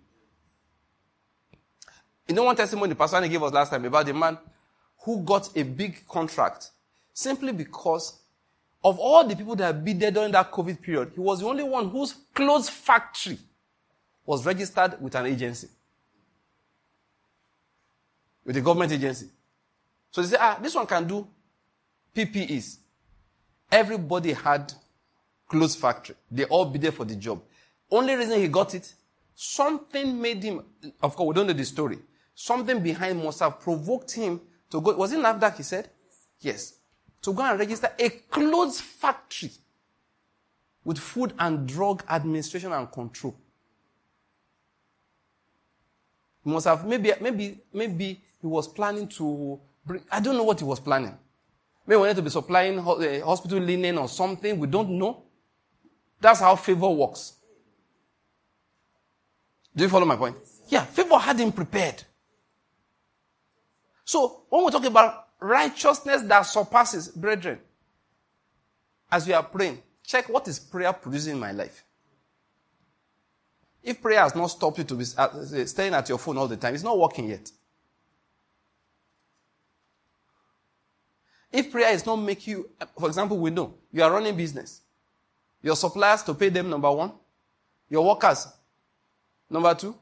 You know one testimony Pastor Annie gave us last time about the man who got a big contract simply because of all the people that bid there during that COVID period, he was the only one whose clothes factory was registered with an agency. With a government agency. So they say, ah, this one can do P P Es. Everybody had clothes factory. They all bid there for the job. Only reason he got it, something made him, of course we don't know the story, something behind must have provoked him to go, was it NAFDAC he said? Yes. To go and register a clothes factory with Food and Drug Administration and Control. He must have, maybe, maybe, maybe he was planning to bring, I don't know what he was planning. Maybe he wanted to be supplying hospital linen or something, we don't know. That's how favor works. Do you follow my point? Yeah, favor had him prepared. So, when we're talking about righteousness that surpasses, brethren, as we are praying, check what is prayer producing in my life. If prayer has not stopped you to be staring at your phone all the time, it's not working yet. If prayer is not making you, for example, we know you are running business. Your suppliers to pay them, number one. Your workers, number two.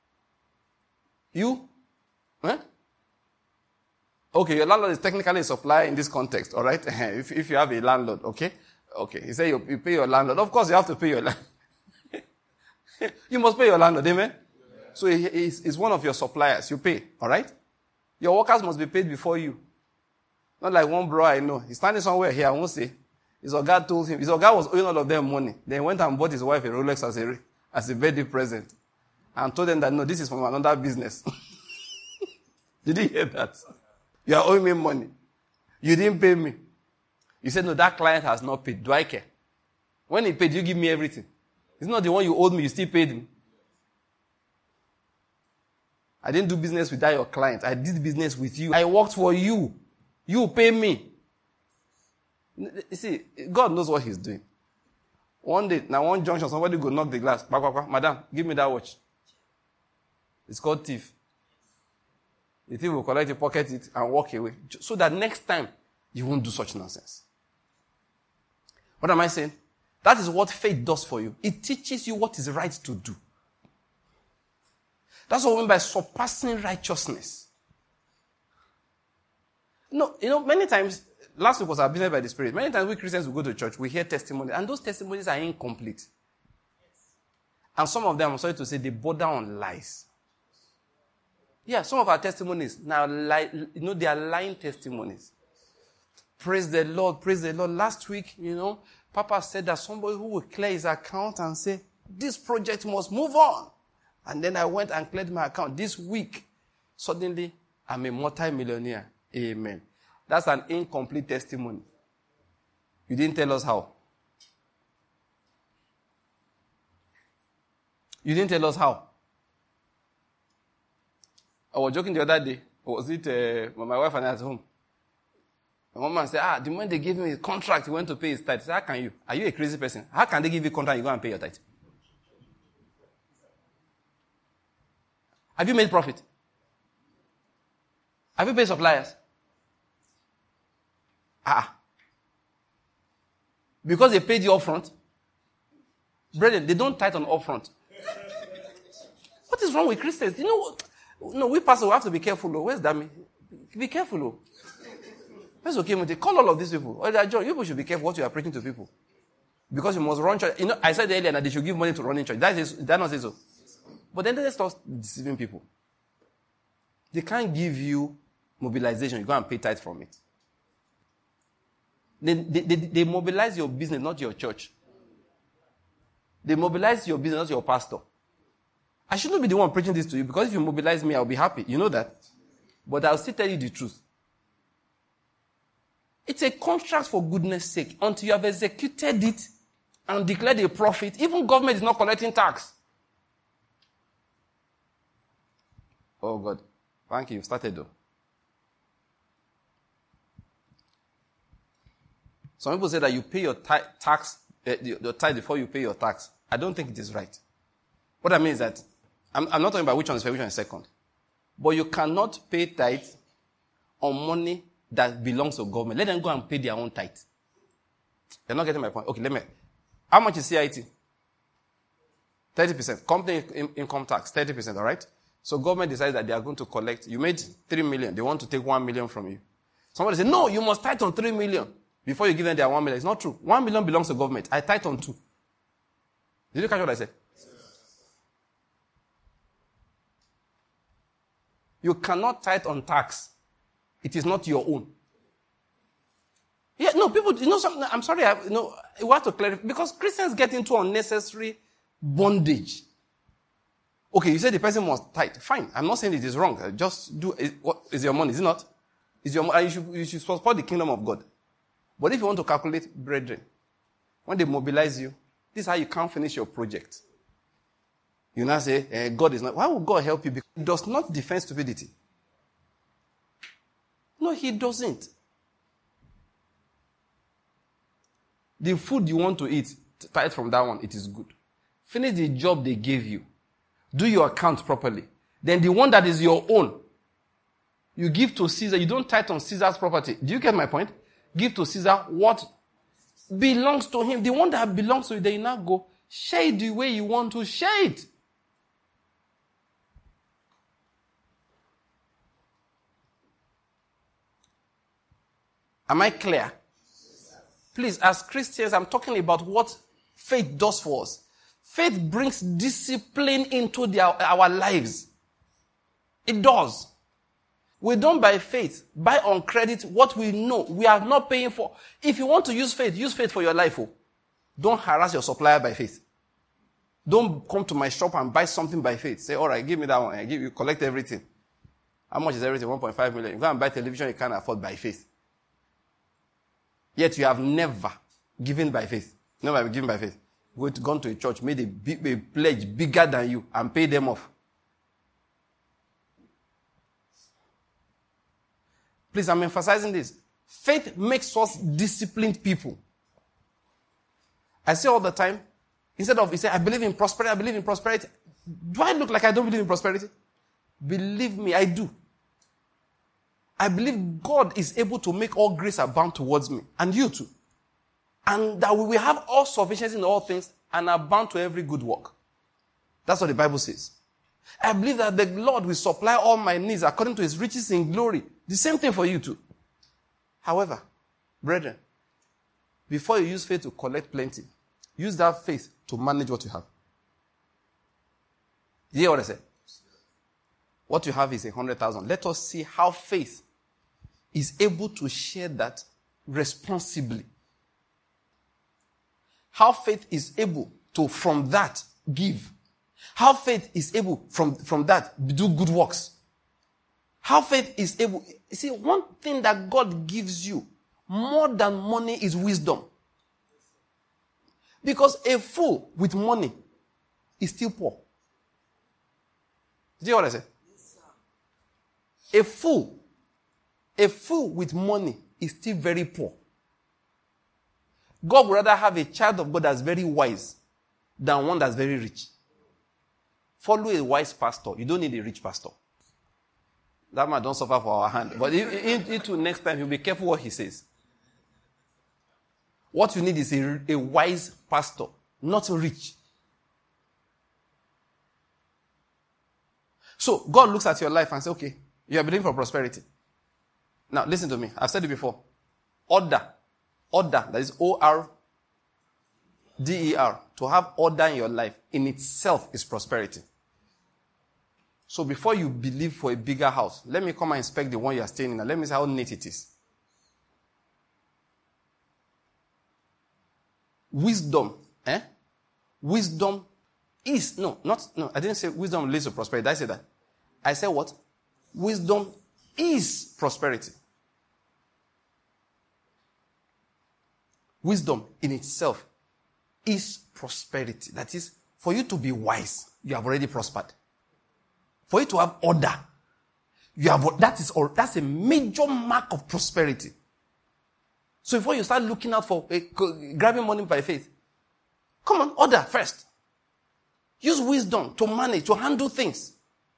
You, eh? Okay, your landlord is technically a supplier in this context, all right? if, if you have a landlord, okay? Okay, he said you, you pay your landlord. Of course, you have to pay your landlord. You must pay your landlord, amen? Yeah. So he is one of your suppliers. You pay, all right? Your workers must be paid before you. Not like one bro I know. He's standing somewhere here, I won't say. His Oga told him, his Oga was owing all of them money. Then he went and bought his wife a Rolex as a, as a birthday present. And told them that, no, this is from another business. Did you hear that? You are owing me money. You didn't pay me. You said, no, that client has not paid. Do I care? When he paid, you give me everything. It's not the one you owed me, you still paid me. I didn't do business with that your client. I did business with you. I worked for you. You pay me. You see, God knows what he's doing. One day, now one junction, somebody go knock the glass. Bah, bah, bah. Madam, give me that watch. It's called thief. The thief will collect it, pocket it, and walk away. So that next time, you won't do such nonsense. What am I saying? That is what faith does for you. It teaches you what is right to do. That's what we mean by surpassing righteousness. No, you know, many times, last week was our business by the Spirit. Many times we Christians will go to church, we hear testimonies, and those testimonies are incomplete. And some of them, I'm sorry to say, they border on lies. Yeah, some of our testimonies now, lie, you know, they are lying testimonies. Praise the Lord, praise the Lord. Last week, you know, Papa said that somebody who will clear his account and say, this project must move on. And then I went and cleared my account. This week, suddenly, I'm a multi-millionaire. Amen. That's an incomplete testimony. You didn't tell us how. You didn't tell us how. I was joking the other day. Was it uh, my wife and I at home? My mom said, ah, the moment they gave me a contract, he went to pay his tithe. I said, how can you? Are you a crazy person? How can they give you a contract and you go and pay your tithe? Have you made profit? Have you paid suppliers? Ah. Because they paid you up front? Brethren, they don't tithe on up front. What is wrong with Christians? You know, no, we pastors have to be careful. Though. Where's that mean? Be careful. Though. Where's okay? They call all of these people. Oh, John, you people should be careful what you are preaching to people. Because you must run church. You know, I said earlier that they should give money to running church. That is, that not say so. But then they start deceiving people. They can't give you mobilization. You go and pay tithe from it. They, they, they, they mobilize your business, not your church. They mobilize your business, not your pastor. I shouldn't be the one preaching this to you because if you mobilize me, I'll be happy. You know that. But I'll still tell you the truth. It's a contract for goodness sake. Until you have executed it and declared a profit, even government is not collecting tax. Oh God. Thank you. You've started though. Some people say that you pay your ta- tax, uh, your tithe before you pay your tax. I don't think it is right. What I mean is that, I'm, I'm not talking about which one is first, which one is second. But you cannot pay tithe on money that belongs to government. Let them go and pay their own tithe. You're not getting my point. Okay, let me. How much is C I T? thirty percent. Company in, income tax, thirty percent, all right? So government decides that they are going to collect. You made three million. They want to take one million from you. Somebody says, no, you must tithe on three million before you give them their one million. It's not true. One million belongs to government. I tithe on two. Did you catch what I said? You cannot tithe on tax. It is not your own. Yeah, no, people, you know something, I'm sorry, I, you know, we have to clarify, because Christians get into unnecessary bondage. Okay, you say the person must tithe. Fine, I'm not saying it is wrong. Just do, is, what, is your money, is it not? Is your money, you should, you should support the kingdom of God. But if you want to calculate, brethren, when they mobilize you, this is how you can't finish your project. You now say, eh, God is not, why would God help you? Because he does not defend stupidity. No, he doesn't. The food you want to eat, tithe from that one, it is good. Finish the job they gave you. Do your account properly. Then the one that is your own, you give to Caesar. You don't tithe on Caesar's property. Do you get my point? Give to Caesar what belongs to him. The one that belongs to you, then you now go, share it the way you want to share it. Am I clear? Please, as Christians, I'm talking about what faith does for us. Faith brings discipline into their, our lives. It does. We don't buy faith, buy on credit what we know we are not paying for. If you want to use faith, use faith for your life. Oh. Don't harass your supplier by faith. Don't come to my shop and buy something by faith. Say, all right, give me that one. I give you, collect everything. How much is everything? one point five million. You go and buy television you can't afford by faith. Yet you have never given by faith. Never given by faith. go to, gone to a church, made a, big, a pledge bigger than you and paid them off. Please, I'm emphasizing this. Faith makes us disciplined people. I say all the time, instead of, you say, I believe in prosperity, I believe in prosperity. Do I look like I don't believe in prosperity? Believe me, I do. I believe God is able to make all grace abound towards me, and you too. And that we will have all sufficiency in all things and abound to every good work. That's what the Bible says. I believe that the Lord will supply all my needs according to his riches in glory. The same thing for you too. However, brethren, before you use faith to collect plenty, use that faith to manage what you have. You hear what I said? What you have is a hundred thousand. Let us see how faith is able to share that responsibly. How faith is able to, from that, give. How faith is able, from, from that, do good works. How faith is able... You see, one thing that God gives you more than money is wisdom. Because a fool with money is still poor. Do you hear what I said? Yes, sir. A fool, a fool with money is still very poor. God would rather have a child of God that's very wise than one that's very rich. Follow a wise pastor. You don't need a rich pastor. That man don't suffer for our hand. But into next time, you'll be careful what he says. What you need is a, a wise pastor, not rich. So God looks at your life and says, okay, you are believing for prosperity. Now listen to me. I've said it before. Order. Order. That is O R D E R. To have order in your life in itself is prosperity. So before you believe for a bigger house, let me come and inspect the one you are staying in and let me see how neat it is. Wisdom. Eh? Wisdom is, no, not, no, I didn't say wisdom leads to prosperity. Did I say that? I said what? Wisdom is prosperity. Wisdom in itself is prosperity. That is, for you to be wise, you have already prospered. For you to have order, you have, that is, or that's a major mark of prosperity. So before you start looking out for uh, grabbing money by faith, come on, order first. Use wisdom to manage, to handle things.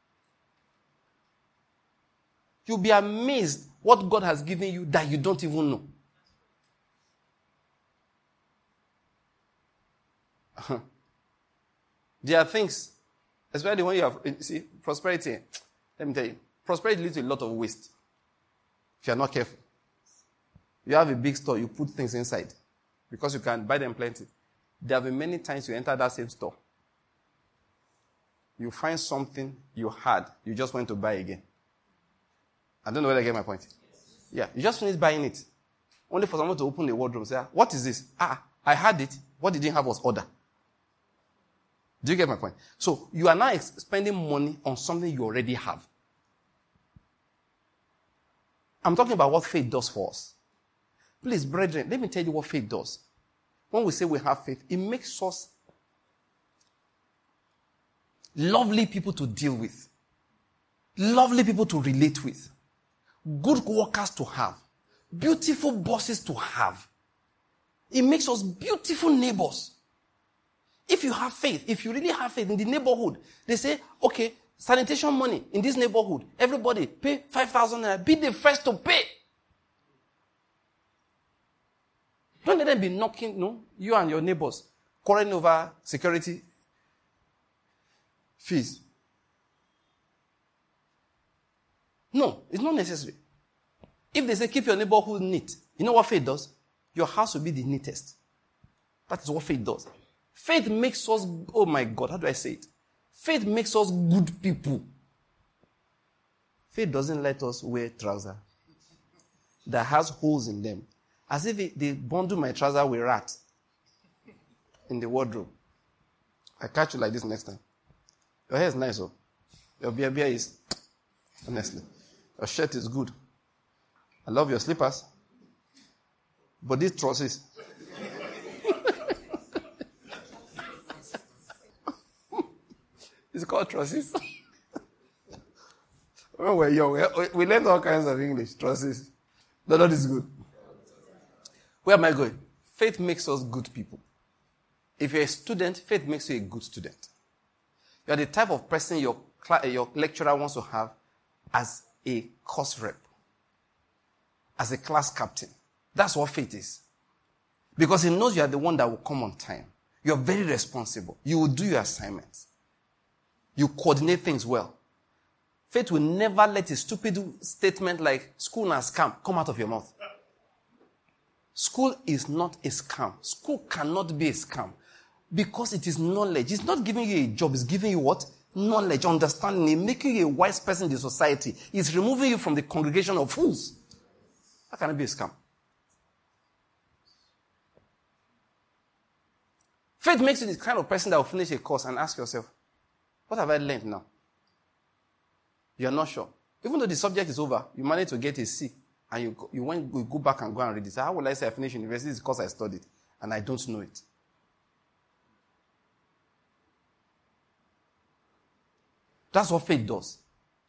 You'll be amazed what God has given you that you don't even know. There are things, especially when you have, see, prosperity. Let me tell you, prosperity leads to a lot of waste. If you are not careful. You have a big store, you put things inside because you can buy them plenty. There have been many times you enter that same store. You find something you had, you just went to buy again. I don't know whether I get my point. Yeah, you just finished buying it. Only for someone to open the wardrobe and say, what is this? Ah, I had it. What they didn't have was order. Do you get my point? So you are now spending money on something you already have. I'm talking about what faith does for us. Please, brethren, let me tell you what faith does. When we say we have faith, it makes us lovely people to deal with, lovely people to relate with, good workers to have, beautiful bosses to have. It makes us beautiful neighbors. If you have faith, if you really have faith in the neighborhood, they say, okay, sanitation money in this neighborhood, everybody pay five thousand naira, be the first to pay. Don't let them be knocking, no, you and your neighbors, quarreling over security fees. No, it's not necessary. If they say keep your neighborhood neat, you know what faith does? Your house will be the neatest. That is what faith does. Faith makes us, oh my God, how do I say it? Faith makes us good people. Faith doesn't let us wear trousers that has holes in them. As if it, they bundle my trouser with rat in the wardrobe. I catch you like this next time. Your hair is nice, oh. Your beard beard is, honestly. Your shirt is good. I love your slippers. But these trousers. It's called trusses. When we're young, we, we learned all kinds of English. Trusses. The Lord is good. Where am I going? Faith makes us good people. If you're a student, faith makes you a good student. You're the type of person your, your lecturer wants to have as a course rep, as a class captain. That's what faith is. Because he knows you are the one that will come on time. You're very responsible. You will do your assignments. You coordinate things well. Faith will never let a stupid statement like school is a scam come out of your mouth. School is not a scam. School cannot be a scam because it is knowledge. It's not giving you a job. It's giving you what? Knowledge, understanding, it's making you a wise person in the society. It's removing you from the congregation of fools. How can it be a scam? Faith makes you the kind of person that will finish a course and ask yourself, what have I learned now? You're not sure. Even though the subject is over, you manage to get a C, and you go, you, went, you go back and go and read it. So how will I say I finished university? It's because I studied, and I don't know it. That's what faith does.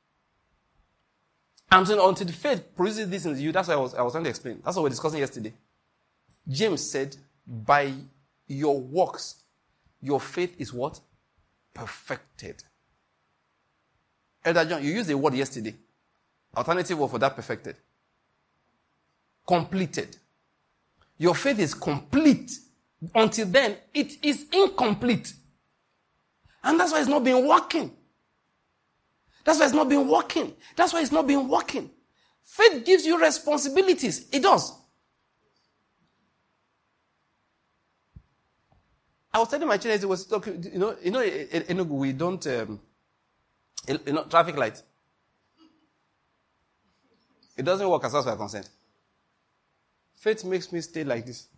And until, until the faith produces this in you, that's what I was, I was trying to explain. That's what we were discussing yesterday. James said, by your works, your faith is what? Perfected. Elder John, you used the word yesterday. Alternative word for that, perfected. Completed. Your faith is complete. Until then, it is incomplete. And that's why it's not been working. That's why it's not been working. That's why it's not been working. Faith gives you responsibilities. It does. I was telling my children, it was talking, you know, you know, in Enugu, we don't, um, you know, traffic light. It doesn't work as far as we are concerned. Faith makes me stay like this.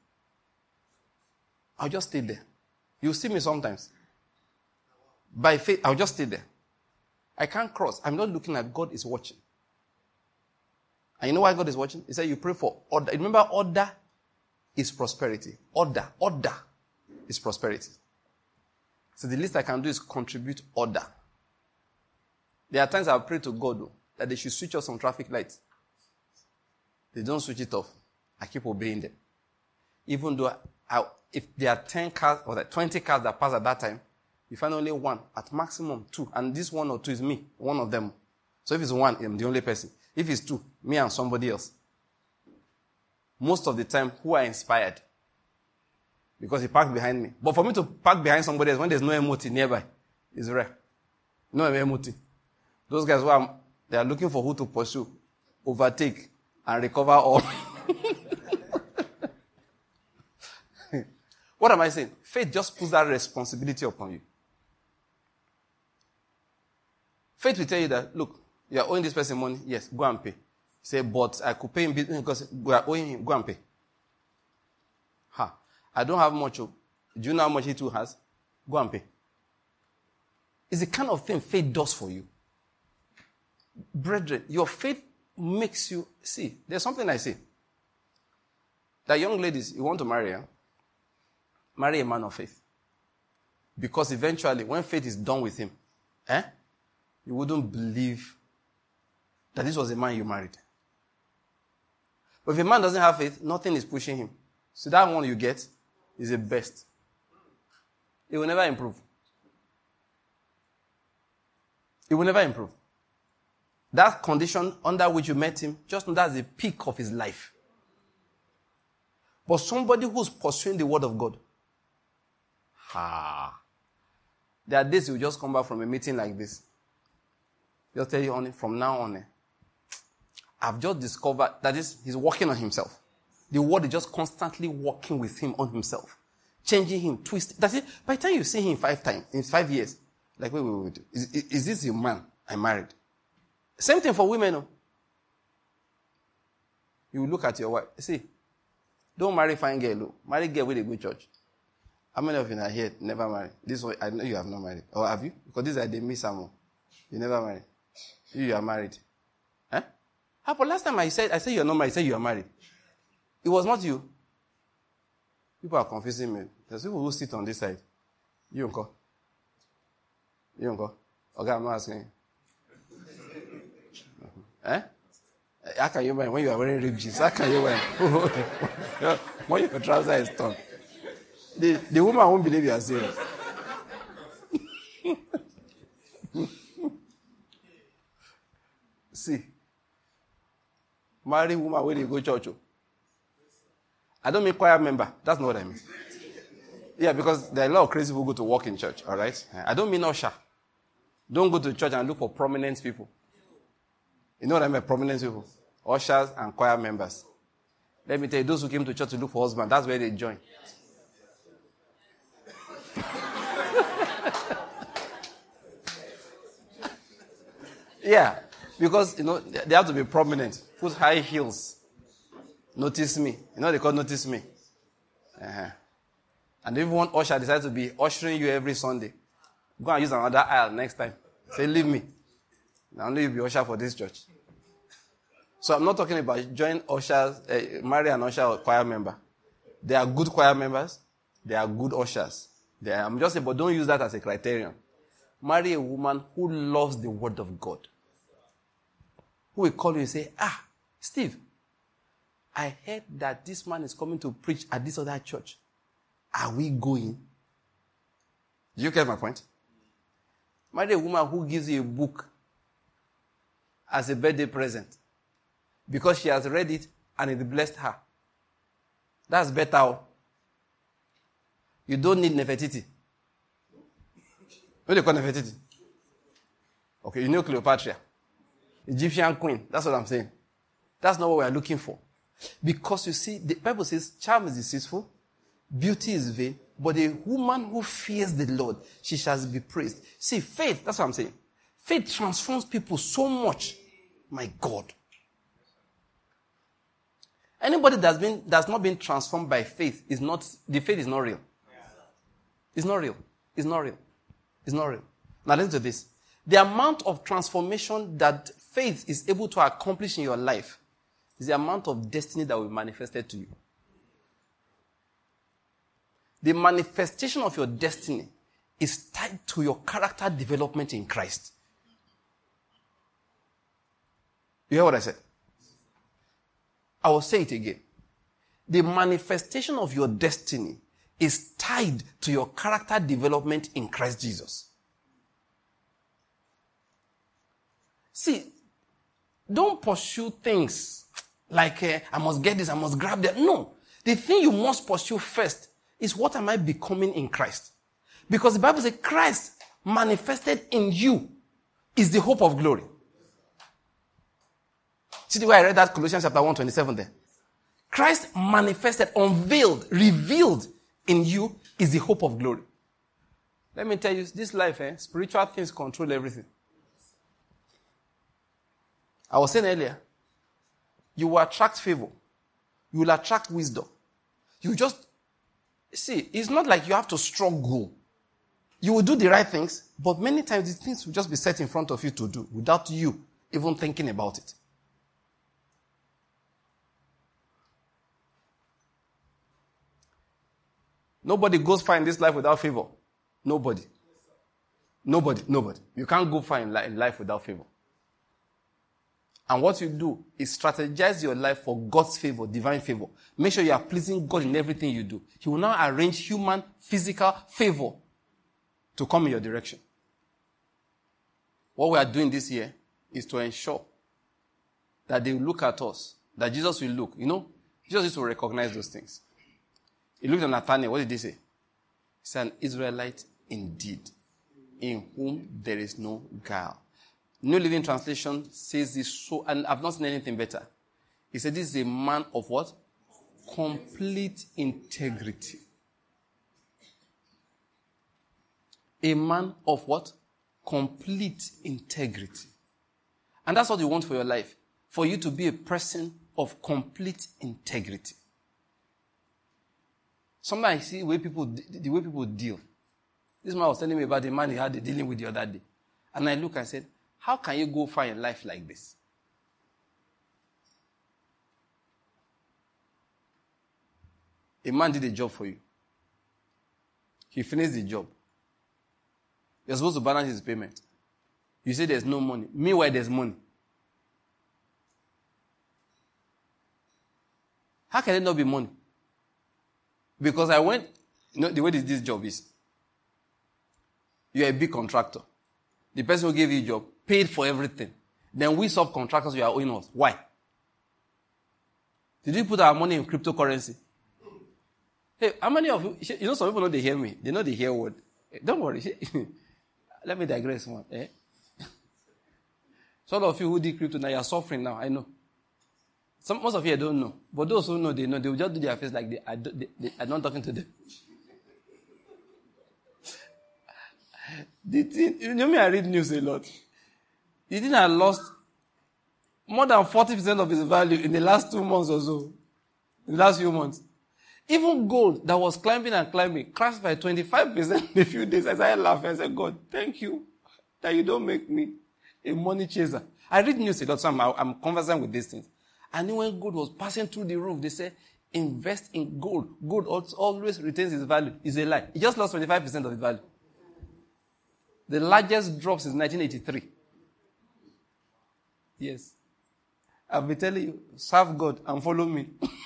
I'll just stay there. You'll see me sometimes. By faith, I'll just stay there. I can't cross. I'm not looking at God is watching. And you know why God is watching? He said you pray for order. Remember, order is prosperity. Order. Order is prosperity. So the least I can do is contribute order. There are times I've prayed to God though, that they should switch off some traffic lights. They don't switch it off. I keep obeying them. Even though I, if there are ten cars or like twenty cars that pass at that time, you find only one, at maximum two. And this one or two is me, one of them. So if it's one, I'm the only person. If it's two, me and somebody else. Most of the time, who are inspired? Because he parked behind me. But for me to park behind somebody else when there's no M O T nearby, is rare. No M O T. Those guys who are, they are looking for who to pursue, overtake, and recover all. What am I saying? Faith just puts that responsibility upon you. Faith will tell you that, look, you are owing this person money. Yes, go and pay. Say, but I could pay him because we are owing him. Go and pay. Ha. I don't have much. Do you know how much he too has? Go and pay. It's the kind of thing faith does for you. Brethren, your faith makes you see. There's something I say. That young ladies, you want to marry her, marry a man of faith. Because eventually, when faith is done with him, eh, you wouldn't believe that this was a man you married. But if a man doesn't have faith, nothing is pushing him. So that one you get is the best. It will never improve. It will never improve. That condition under which you met him, just know that's the peak of his life. But somebody who's pursuing the word of God, ha, there are days you just come back from a meeting like this. Just tell you, honey, from now on, eh, I've just discovered that is, he's working on himself. The word is just constantly working with him on himself, changing him, twisting. That's it. By the time you see him five times, in five years, like, wait, wait, wait, is, is this your man I married? Same thing for women. No? You look at your wife. See, don't marry fine girl. Look. Marry girl with a good church. How many of you are here never married? This one, I know you have not married. Or have you? Because this is the miss someone. You never married. You, you are married. Huh? How about last time I said, I said you are not married, I said you are married. It was not you. People are confusing me. There's people who sit on this side. You uncle. You don't go. Okay, I'm not asking. Eh? How can you wear when you are wearing rib jeans? How can you wear when your trouser is torn? The, the woman won't believe you are serious. See, married woman when you go church. I don't mean choir member. That's not what I mean. Yeah, because there are a lot of crazy people who go to work in church, all right? I don't mean usher. Don't go to church and look for prominent people. You know what I mean? Prominent people. Ushers and choir members. Let me tell you, those who came to church to look for husband, that's where they join. Yeah, because, you know, they have to be prominent. Put high heels. Notice me. You know they call notice me. Uh-huh. And if one usher decides to be ushering you every Sunday, go and use another aisle next time. Say, leave me. Now only you be usher for this church. So I'm not talking about join ushers, uh, marry an usher or choir member. They are good choir members. They are good ushers. They are, I'm just saying, but don't use that as a criterion. Marry a woman who loves the word of God. Who will call you and say, ah, Steve, I heard that this man is coming to preach at this other church. Are we going? Do you get my point? Marry a woman who gives you a book as a birthday present because she has read it and it blessed her. That's better. You don't need Nefertiti. What do you call Nefertiti? Okay, you know Cleopatra. Egyptian queen. That's what I'm saying. That's not what we are looking for. Because you see, the Bible says, charm is deceitful, beauty is vain, but a woman who fears the Lord, she shall be praised. See, faith, that's what I'm saying. Faith transforms people so much. My God. Anybody that's been that's not been transformed by faith is not, the faith is not real. It's not real. It's not real. It's not real. Now listen to this. The amount of transformation that faith is able to accomplish in your life is the amount of destiny that will be manifested to you. The manifestation of your destiny is tied to your character development in Christ. You hear what I said? I will say it again. The manifestation of your destiny is tied to your character development in Christ Jesus. See, don't pursue things like, uh, I must get this, I must grab that. No. The thing you must pursue first is what am I becoming in Christ? Because the Bible says Christ manifested in you is the hope of glory. See the way I read that Colossians chapter one twenty-seven there? Christ manifested, unveiled, revealed in you is the hope of glory. Let me tell you, this life, eh, spiritual things control everything. I was saying earlier, you will attract favor. You will attract wisdom. You just, see, it's not like you have to struggle. You will do the right things, but many times these things will just be set in front of you to do without you even thinking about it. Nobody goes far in this life without favor. Nobody. Nobody. Nobody. You can't go far in life without favor. And what you do is strategize your life for God's favor, divine favor. Make sure you are pleasing God in everything you do. He will now arrange human, physical favor to come in your direction. What we are doing this year is to ensure that they will look at us, that Jesus will look. You know, Jesus used to recognize those things. He looked at Nathanael. What did he say? He said, an Israelite indeed, in whom there is no guile. New Living Translation says this so, and I've not seen anything better. He said, this is a man of what? Complete integrity. A man of what? Complete integrity. And that's what you want for your life. For you to be a person of complete integrity. Sometimes I see the way people, the way people deal. This man was telling me about the man he had dealing with the other day. And I look and said, how can you go far in life like this? A man did a job for you. He finished the job. You're supposed to balance his payment. You say there's no money. Meanwhile, there's money. How can there not be money? Because I went, you know, the way this, this job is. You're a big contractor. The person who gave you a job paid for everything. Then we subcontractors, we are owing us. Why? Did we put our money in cryptocurrency? Hey, how many of you, you know, some people know they hear me. They know they hear word. Hey, don't worry. Let me digress one. Eh? Some of you who did crypto now, you are suffering now. I know. Some, most of you don't know. But those who know, they know. They will just do their face like they, I don't, they, they, I'm not talking to them. The thing, you know me, I read news a lot. The thing I lost more than forty percent of its value in the last two months or so. In the last few months. Even gold that was climbing and climbing crashed by twenty-five percent in a few days. I started laughing. I said, God, thank you that you don't make me a money chaser. I read news a lot, so I'm, I'm conversant with these things. And when gold was passing through the roof, they said, invest in gold. Gold always retains its value. It's a lie. It just lost twenty-five percent of its value. The largest drop since nineteen eighty-three. Yes. I'll be telling you, serve God and follow me.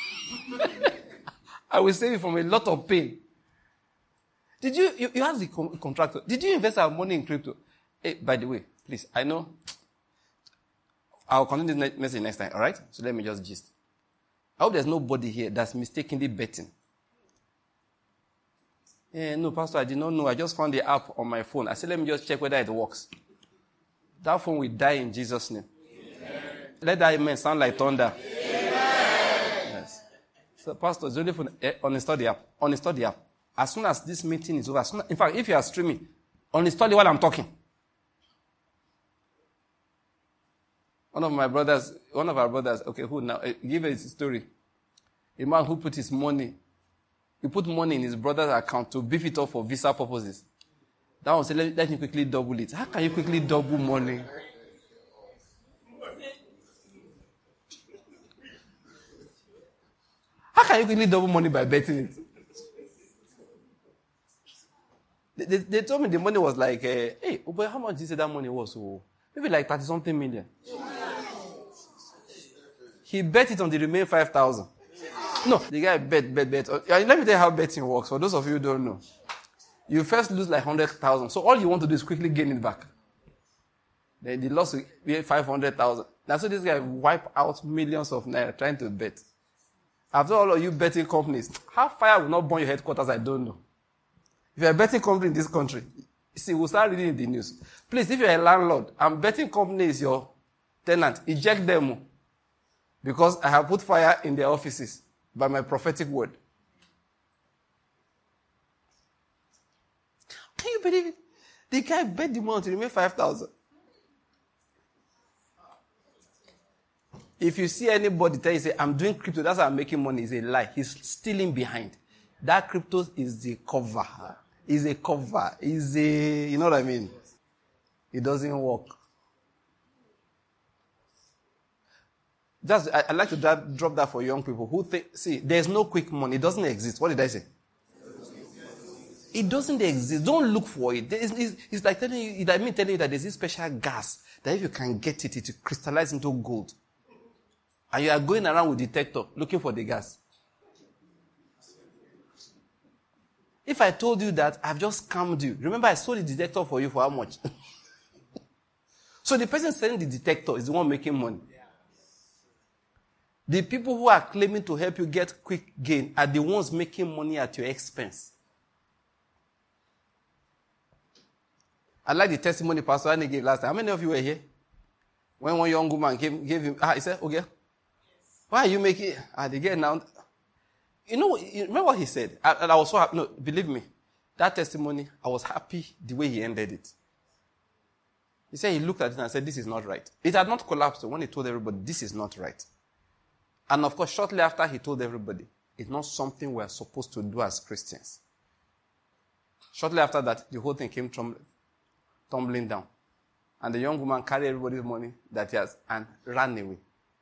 I will save you from a lot of pain. Did you, you, you asked the con- contractor, did you invest our money in crypto? Hey, by the way, please, I know, I'll continue this message next time, alright? So let me just gist. I hope there's nobody here that's mistakenly betting. Eh, no, Pastor, I did not know. I just found the app on my phone. I said, let me just check whether it works. That phone will die in Jesus' name. Amen. Let that amen sound like thunder. Amen. Yes. So, Pastor, it's only for eh, uninstall the app. Uninstall the app. As soon as this meeting is over, as soon as, in fact, if you are streaming, uninstall it while I'm talking. One of my brothers, one of our brothers, okay, who now, uh, give us a story. A man who put his money, he put money in his brother's account to beef it up for visa purposes. That one said, let, let him quickly double it. How can you quickly double money? How can you quickly double money by betting it? They, they, they told me the money was like, uh, hey, oh boy, how much did you say that money was? Oh, maybe like thirty something million. He bet it on the remaining five thousand. No, the guy bet, bet, bet. Uh, let me tell you how betting works. For those of you who don't know, you first lose like one hundred thousand. So all you want to do is quickly gain it back. Then the loss will be five hundred thousand. That's why this guy wipe out millions of naira trying to bet. After all of you betting companies, how fire will not burn your headquarters, I don't know. If you're a betting company in this country, see, we'll start reading the news. Please, if you're a landlord and betting company is your tenant, eject them. Because I have put fire in their offices by my prophetic word. Can you believe it? The guy bet the money to remain five thousand. If you see anybody tell you, say, I'm doing crypto, that's how I'm making money, it's a lie. He's stealing behind. That crypto is the cover. Is a cover. Is a, you know what I mean? It doesn't work. Just, I, I'd like to drop, drop that for young people who think, see, there's no quick money. It doesn't exist. What did I say? It doesn't exist. Don't look for it. It's, it's, it's like telling you, I mean telling you that there's this special gas that if you can get it, it will crystallize into gold. And you are going around with detector looking for the gas. If I told you that, I've just scammed you. Remember, I sold the detector for you for how much? So the person selling the detector is the one making money. The people who are claiming to help you get quick gain are the ones making money at your expense. I like the testimony Pastor Annie gave last time. How many of you were here? When one young woman gave, gave him, ah, he said, okay, why are you making it? Ah, they get now. You know, you remember what he said? I, I was so happy. No, believe me, that testimony, I was happy the way he ended it. He said he looked at it and said, this is not right. It had not collapsed when he told everybody, this is not right. And of course, shortly after he told everybody, it's not something we're supposed to do as Christians. Shortly after that, the whole thing came tumbling, tumbling down. And the young woman carried everybody's money that he has and ran away.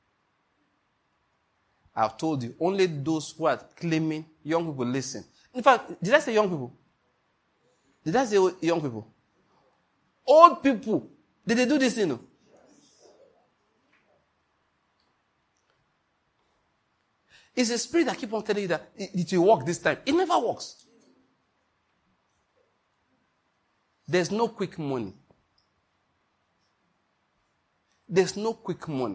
I've told you, only those who are claiming, young people listen. In fact, did I say young people? Did I say young people? Old people. Did they do this, you know? It's a spirit that keeps on telling you that it, it will work this time. It never works. There's no quick money. There's no quick money.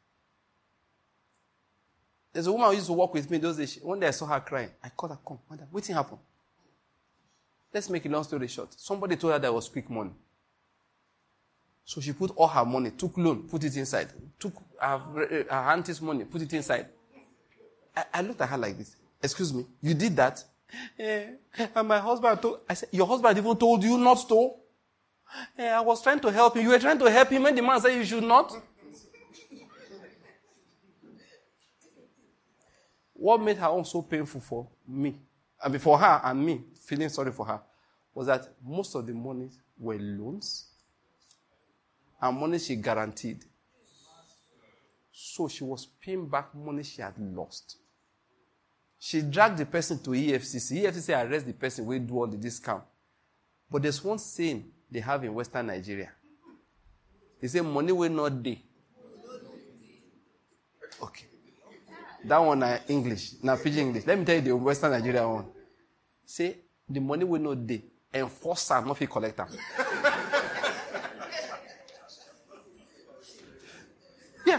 There's a woman who used to work with me those days. One day I saw her crying. I called her, come, madam, what thing happened? Let's make a long story short. Somebody told her there was quick money. So she put all her money, took loan, put it inside. Took her, her auntie's money, put it inside. I, I looked at her like this. Excuse me, you did that? Yeah. And my husband told, I said, your husband even told you not to? Yeah, I was trying to help him. You were trying to help him and the man said you should not? What made her own so painful for me, I mean for her and me, feeling sorry for her, was that most of the money were loans and money she guaranteed. So she was paying back money she had lost. She dragged the person to E F C C. E F C C arrest the person who do all the discount. But there's one saying they have in Western Nigeria. They say money will not day. Okay. That one is English. Now pidgin English. Let me tell you the Western Nigeria one. Say the money will not day. Enforcer not fee collector. Yeah.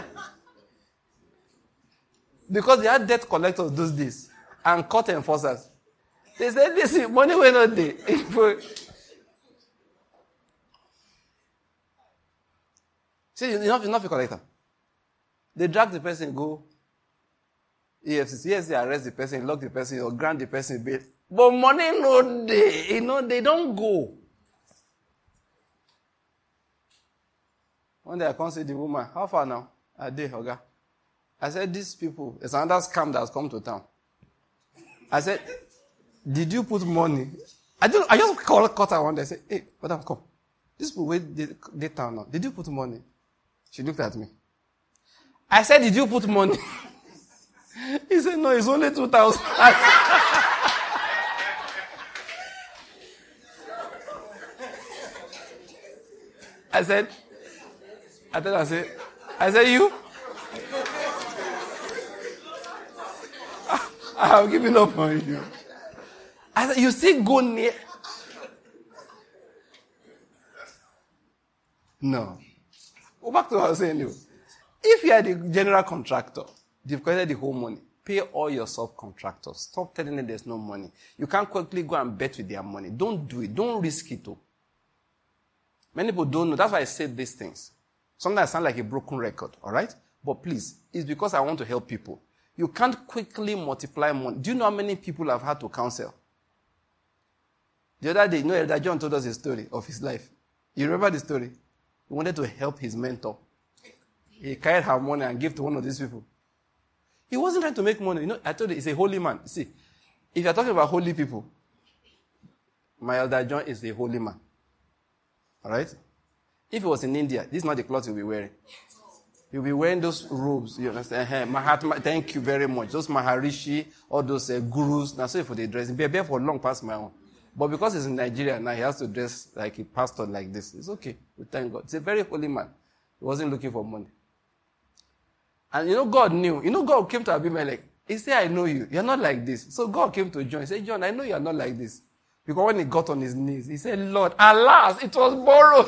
Because they had debt collectors those days and court enforcers. They said, listen, money will not day. See, you're not, you're not a collector. They drag the person, go E F C C. E F C C arrest the person, lock the person, or grant the person bail. But money no day. You know, they don't go. One day I come see the woman. How far now? A day, Oga. I said, these people, it's another scam that has come to town. I said, did you put money? I don't. I just called caught her one day. I said, hey, madam, come. These people wait they, they town now. Did you put money? She looked at me. I said, did you put money? He said, no, it's only two thousand. I said, I thought I said, I said, you? I have given up on you. I said, you still go near? No. Go back to what I was saying. If you are the general contractor, you've collected the whole money. Pay all your subcontractors. Stop telling them there's no money. You can't quickly go and bet with their money. Don't do it. Don't risk it. Oh. Many people don't know. That's why I said these things. Sometimes I sound like a broken record, all right? But please, it's because I want to help people. You can't quickly multiply money. Do you know how many people I've had to counsel? The other day, you know, Elder John told us a story of his life. You remember the story? He wanted to help his mentor. He carried her money and gave to one of these people. He wasn't trying to make money. You know, I told you, he's a holy man. See, if you're talking about holy people, my Elder John is a holy man. All right? If he was in India, this is not the clothes he'll be wearing. He'll be wearing those robes. You understand? Uh-huh. Mahatma, thank you very much. Those Maharishi, all those uh, gurus. Now, sorry for the dress. Be there for long past my own. But because he's in Nigeria now, he has to dress like a pastor like this. It's okay. We thank God. He's a very holy man. He wasn't looking for money. And you know, God knew. You know, God came to Abimelech. He said, I know you. You're not like this. So God came to John. He said, John, I know you're not like this. Because when he got on his knees, he said, Lord, alas, it was borrowed.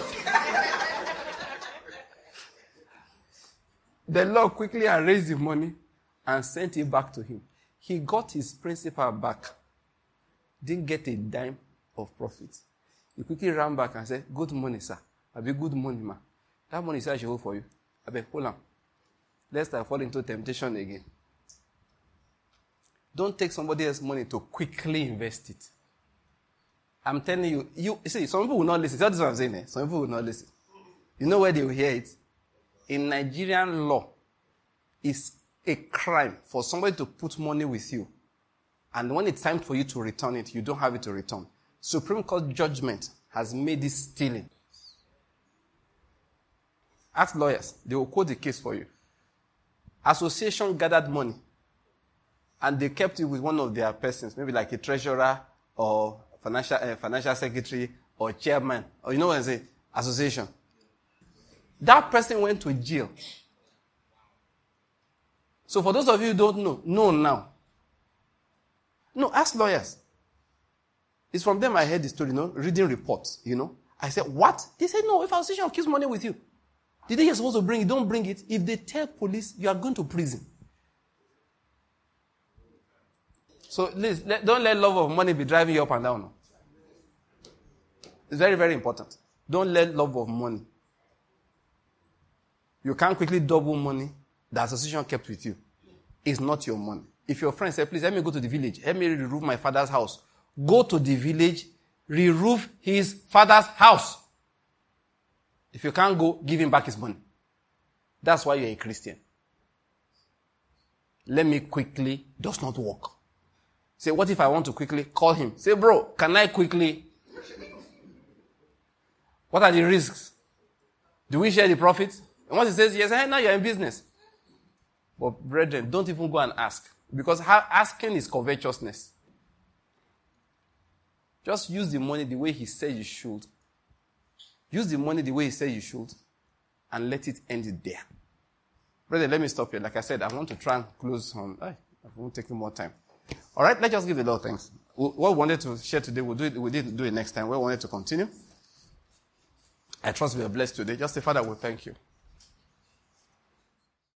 The Lord quickly raised the money and sent it back to him. He got his principal back. Didn't get a dime of profit. He quickly ran back and said, good money, sir. I'll be good money, man. That money, sir, I should hold for you. I beg, hold on. Lest I fall into temptation again. Don't take somebody else's money to quickly invest it. I'm telling you, you see, some people will not listen. That's what I'm saying. Eh? Some people will not listen. You know where they will hear it? In Nigerian law, it's a crime for somebody to put money with you. And when it's time for you to return it, you don't have it to return. Supreme Court judgment has made it stealing. Ask lawyers. They will quote the case for you. Association gathered money. And they kept it with one of their persons, maybe like a treasurer or financial uh, financial secretary or chairman. Or you know what I'm saying? association. That person went to jail. So for those of you who don't know, know now. No, ask lawyers. It's from them I heard the story, you know, reading reports, you know. I said, what? They said, no, if association keeps money with you, the day you're supposed to bring it, don't bring it. If they tell police, you are going to prison. So please, let, don't let love of money be driving you up and down. No. It's very, very important. Don't let love of money. You can't quickly double money the association kept with you. It's not your money. If your friend said, please, let me go to the village. Let me re-roof my father's house. Go to the village, re-roof his father's house. If you can't go, give him back his money. That's why you're a Christian. Let me quickly does not work. Say, what if I want to quickly call him? Say, bro, can I quickly? What are the risks? Do we share the profits? And once he says, yes, hey, now you're in business. But brethren, don't even go and ask. Because asking is covetousness. Just use the money the way he said you should. Use the money the way he said you should. And let it end it there. Brethren, let me stop here. Like I said, I want to try and close on. I won't take more time. All right, let's just give the Lord thanks. What we wanted to share today, we'll do it, we didn't do it next time. We wanted to continue. I trust we are blessed today. Just say, Father, we thank you.